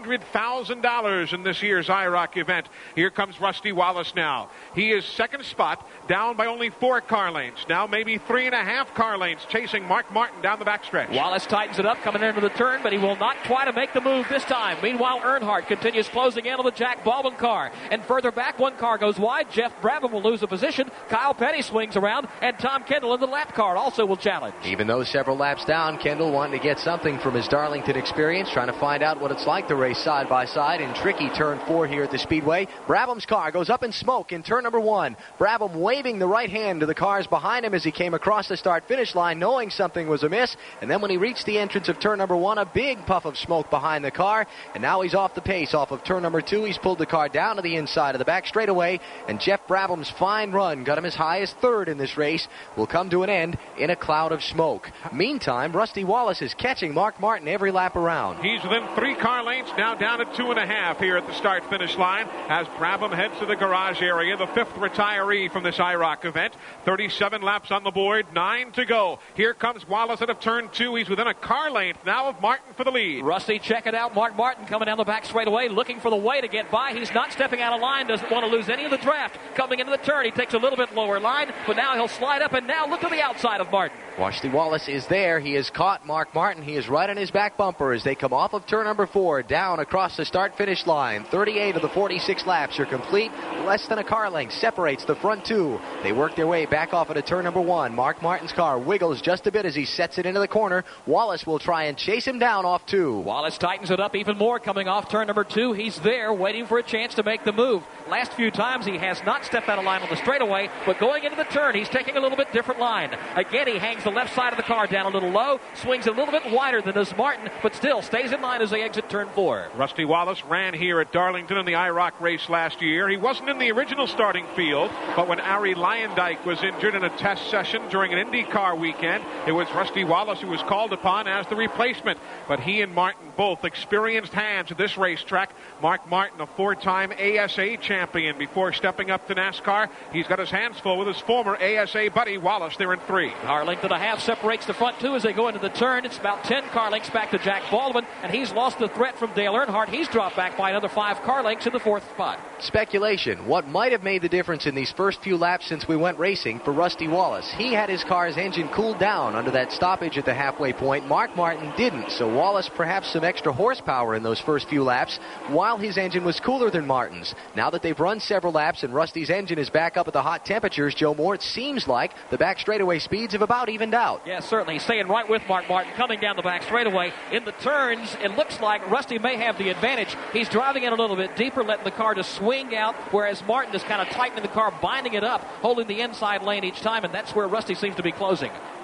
$200,000 in this year's IROC event. Here comes Rusty Wallace now. He is 2nd spot, down by only 4 car lanes. Now maybe 3.5 car lanes, chasing Mark Martin down the backstretch. Wallace tightens it up coming into the turn, but he will not try to make the move this time. Meanwhile, Earnhardt continues closing in on the Jack Baldwin car. And further back, 1 car goes wide. Jeff Brabham will lose a position. Kyle Petty swings around, and Tom Kendall in the lap car also will challenge. Even though several laps down, Kendall wanting to get something from his Darlington experience, trying to find out what it's like to race side by side in tricky turn 4 here at the Speedway. Brabham's car goes up in smoke in turn number 1. Brabham waving the right hand to the cars behind him as he came across the start-finish line, knowing something was amiss. And then when he reached the entrance of turn number 1, a big puff of smoke behind the car. And now he's off the pace off of turn number 2. He's pulled the car down to the inside of the back straightaway. And Jeff Brabham's fine run got him as high as 3rd in this race. Will come to an end in a cloud of smoke. Meantime, Rusty Wallace is catching Mark Martin every lap around. He's within 3 car lanes, now down at 2.5 here at the start-finish line as Brabham heads to the garage area, the 5th retiree from this IROC event. 37 laps on the board, 9 to go. Here comes Wallace out of turn 2. He's within a car length now of Martin for the lead. Rusty, check it out. Mark Martin coming down the back straightaway, looking for the way to get by. He's not stepping out of line, doesn't want to lose any of the draft. Coming into the turn, he takes a little bit lower line, but now he'll slide up and now look to the outside of Martin. Rusty Wallace is there. He has caught Mark Martin. He is right on his back bumper as they come off of turn number 4, down across the start-finish line. 38 of the 46 laps are complete. Less than a car length separates the front 2. They work their way back off into turn number 1. Mark Martin's car wiggles just a bit as he sets it into the corner. Wallace will try and chase him down off 2. Wallace tightens it up even more coming off turn number 2. He's there waiting for a chance to make the move. Last few times he has not stepped out of line on the straightaway, but going into the turn, he's taking a little bit different line. Again, he hangs the left side of the car down a little low, swings a little bit wider than does Martin, but still stays in line as they exit turn 4. Rusty Wallace ran here at Darlington in the IROC race last year. He wasn't in the original starting field, but when Arie Luyendyk was injured in a test session during an IndyCar weekend, it was Rusty Wallace who was called upon as the replacement. But he and Martin both experienced hands at this racetrack. Mark Martin, a 4-time ASA champion before stepping up to NASCAR. He's got his hands full with his former ASA buddy Wallace. They're in 3. Car length and a half separates the front 2 as they go into the turn. It's about 10 car lengths back to Jack Baldwin, and he's lost the threat from Dale Earnhardt. He's dropped back by another 5 car lengths in the 4th spot. Speculation. What might have made the difference in these first few laps since we went racing for Rusty Wallace? He had his car's engine cooled down under that stoppage at the halfway point. Mark Martin didn't, so Wallace perhaps some extra horsepower in those first few laps while his engine was cooler than Martin's. Now that they've run several laps and Rusty's engine is back up at the hot temperatures, Joe Moore, it seems like the back straightaway speeds have about evened out. Yeah, certainly. He's staying right with Mark Martin coming down the back straightaway. In the turns, it looks like Rusty may have the advantage. He's driving in a little bit deeper, letting the car just swing out, whereas Martin is kind of tightening the car, binding it up, holding the inside lane each time, and that's where Rusty seems to be closing.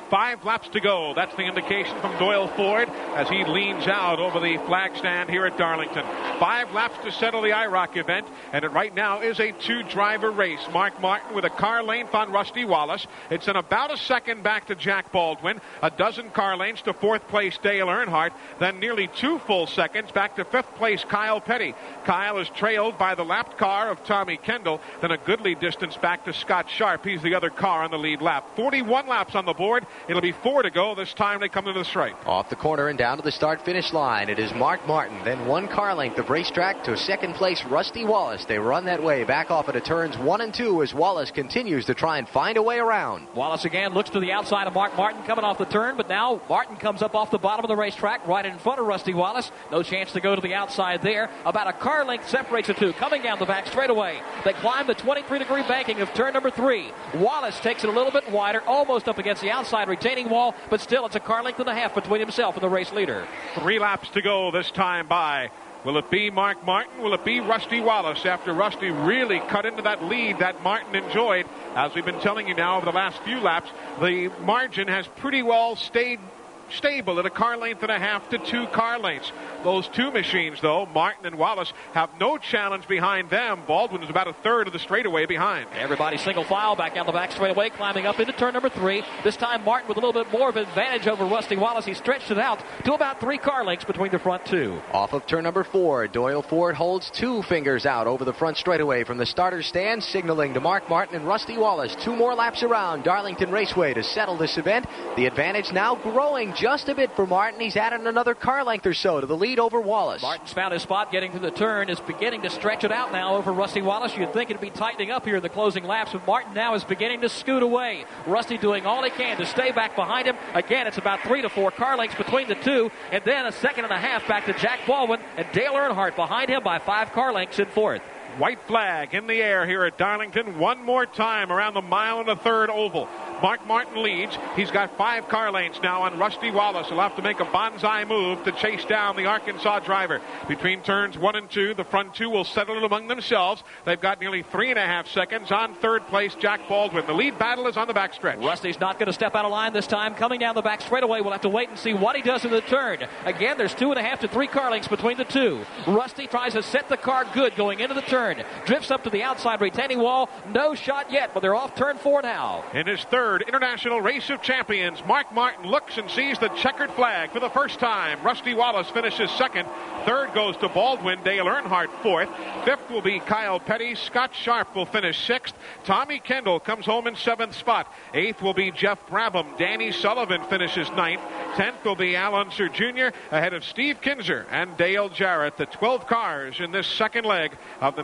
5 laps to go. That's the indication from Doyle Ford as he leans out over the flag stand here at Darlington. 5 laps to settle the IROC event, and it right now is a 2-driver race. Mark Martin with a car length on Rusty Wallace. It's in about a second back to Jack Baldwin, a dozen car lengths to 4th place Dale Earnhardt, then nearly 2 full seconds back to 5th place Kyle Petty. Kyle is trailed by the lapped car of Tommy Kendall, then a goodly distance back to Scott Sharp. He's the other car on the lead lap. 41 laps on the board. It'll be 4 to go this time they come into the stripe. Off the corner and down to the start-finish line. It is Mark Martin, then 1 car length of racetrack to 2nd place Rusty Wallace. They run that way back off into turns 1 and 2 as Wallace continues to try and find a way around. Wallace again looks to the outside of Mark Martin coming off the turn, but now Martin comes up off the bottom of the racetrack right in front of Rusty Wallace. No chance to go to the outside there. About a car length separates the two. Coming down the back straightaway, they climb the 23-degree banking of turn number 3. Wallace takes it a little bit wider, almost up against the outside retaining wall, but still it's a car length and a half between himself and the race leader. 3 laps to go this time by. Will it be Mark Martin? Will it be Rusty Wallace after Rusty really cut into that lead that Martin enjoyed? As we've been telling you now over the last few laps, the margin has pretty well stayed stable at a car length and a half to 2 car lengths. Those 2 machines, though, Martin and Wallace, have no challenge behind them. Baldwin is about a third of the straightaway behind. Everybody single file back down the back straightaway, climbing up into turn number 3. This time Martin with a little bit more of an advantage over Rusty Wallace. He stretched it out to about 3 car lengths between the front 2. Off of turn number 4, Doyle Ford holds 2 fingers out over the front straightaway from the starter's stand, signaling to Mark Martin and Rusty Wallace 2 more laps around Darlington Raceway to settle this event. The advantage now growing just a bit for Martin. He's added another car length or so to the lead over Wallace. Martin's found his spot getting to the turn, is beginning to stretch it out now over Rusty Wallace. You'd think it'd be tightening up here in the closing laps, but Martin now is beginning to scoot away. Rusty doing all he can to stay back behind him. Again, it's about 3 to 4 car lengths between the 2, and then a second and a half back to Jack Baldwin, and Dale Earnhardt behind him by 5 car lengths in 4th. White flag in the air here at Darlington. One more time around the 1 1/3 oval. Mark Martin leads. He's got 5 car lengths now on Rusty Wallace. He'll have to make a bonsai move to chase down the Arkansas driver. Between turns 1 and 2, the front 2 will settle it among themselves. They've got nearly 3.5 seconds on 3rd place Jack Baldwin. The lead battle is on the backstretch. Rusty's not going to step out of line this time. Coming down the back straightaway, we'll have to wait and see what he does in the turn. Again, there's 2.5 to 3 car lengths between the 2. Rusty tries to set the car good going into the turn. Drifts up to the outside retaining wall. No shot yet, but they're off turn 4 now. In his 3rd International Race of Champions, Mark Martin looks and sees the checkered flag for the first time. Rusty Wallace finishes 2nd. 3rd goes to Baldwin. Dale Earnhardt 4th. 5th will be Kyle Petty. Scott Sharp will finish 6th. Tommy Kendall comes home in 7th spot. 8th will be Jeff Brabham. Danny Sullivan finishes 9th. 10th will be Al Unser Jr. ahead of Steve Kinzer and Dale Jarrett. The 12 cars in this second leg of the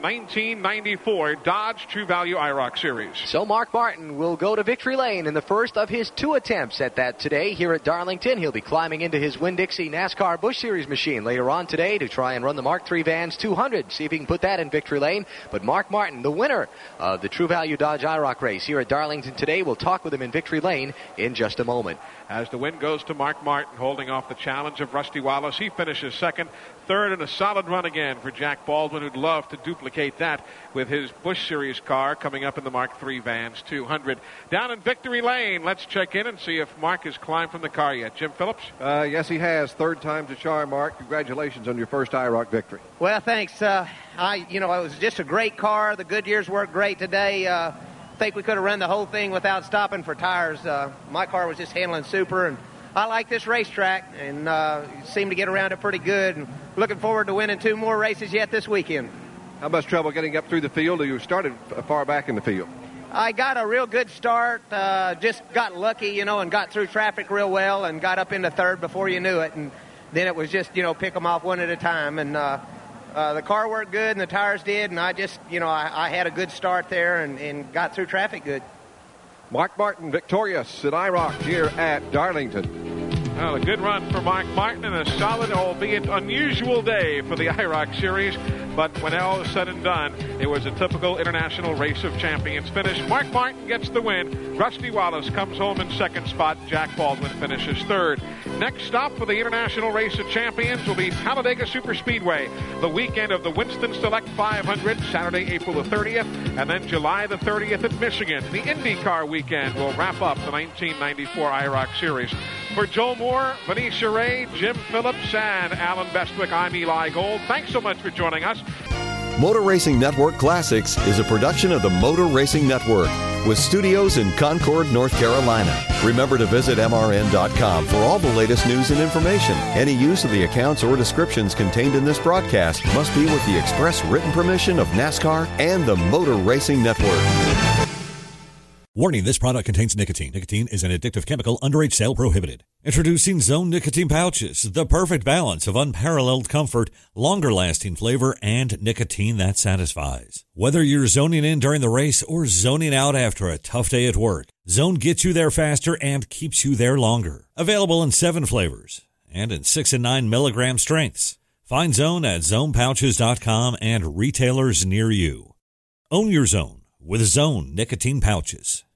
1994 Dodge True Value IROC Series. So Mark Martin will go to victory lane in the first of his 2 attempts at that today here at Darlington. He'll be climbing into his Winn-Dixie NASCAR Busch Series machine later on today to try and run the Mark III Vans 200. See if he can put that in victory lane. But Mark Martin, the winner of the True Value Dodge IROC race here at Darlington today, we'll talk with him in victory lane in just a moment. As the win goes to Mark Martin, holding off the challenge of Rusty Wallace. He finishes 2nd. 3rd, and a solid run again for Jack Baldwin, who'd love to duplicate that with his Busch Series car coming up in the Mark III Vans 200. Down in victory lane, let's check in and see if Mark has climbed from the car yet. Jim Phillips? Yes, he has. 3rd time's a charm, Mark. Congratulations on your first IROC victory. Well, thanks. It was just a great car. The Goodyears worked great today. I think we could have run the whole thing without stopping for tires. My car was just handling super, and I like this racetrack, and seem to get around it pretty good. And looking forward to winning 2 more races yet this weekend. How much trouble getting up through the field? You started far back in the field. I got a real good start, just got lucky, and got through traffic real well and got up into 3rd before you knew it. And then it was just, pick them off one at a time. And the car worked good and the tires did. And I just, I had a good start there and got through traffic good. Mark Martin victorious at IROC here at Darlington. Well, a good run for Mark Martin and a solid, albeit unusual day for the IROC Series. but when all is said and done, it was a typical International Race of Champions finish. Mark Martin gets the win. Rusty Wallace comes home in second spot. Jack Baldwin finishes third. Next stop for the International Race of Champions will be Talladega Superspeedway, the weekend of the Winston Select 500, Saturday, April the 30th, and then July the 30th at Michigan. The IndyCar weekend will wrap up the 1994 IROC Series. For Joel Moore, Venetia Ray, Jim Phillips, and Alan Bestwick, I'm Eli Gold. Thanks so much for joining us. Motor Racing Network Classics is a production of the Motor Racing Network with studios in Concord, North Carolina. Remember to visit MRN.com for all the latest news and information. Any use of the accounts or descriptions contained in this broadcast must be with the express written permission of NASCAR and the Motor Racing Network. Warning, this product contains nicotine. Nicotine is an addictive chemical. Underage sale prohibited. Introducing Zone Nicotine Pouches, the perfect balance of unparalleled comfort, longer-lasting flavor, and nicotine that satisfies. Whether you're zoning in during the race or zoning out after a tough day at work, Zone gets you there faster and keeps you there longer. Available in 7 flavors and in 6 and 9 milligram strengths. Find Zone at zonepouches.com and retailers near you. Own your Zone with Zone Nicotine Pouches.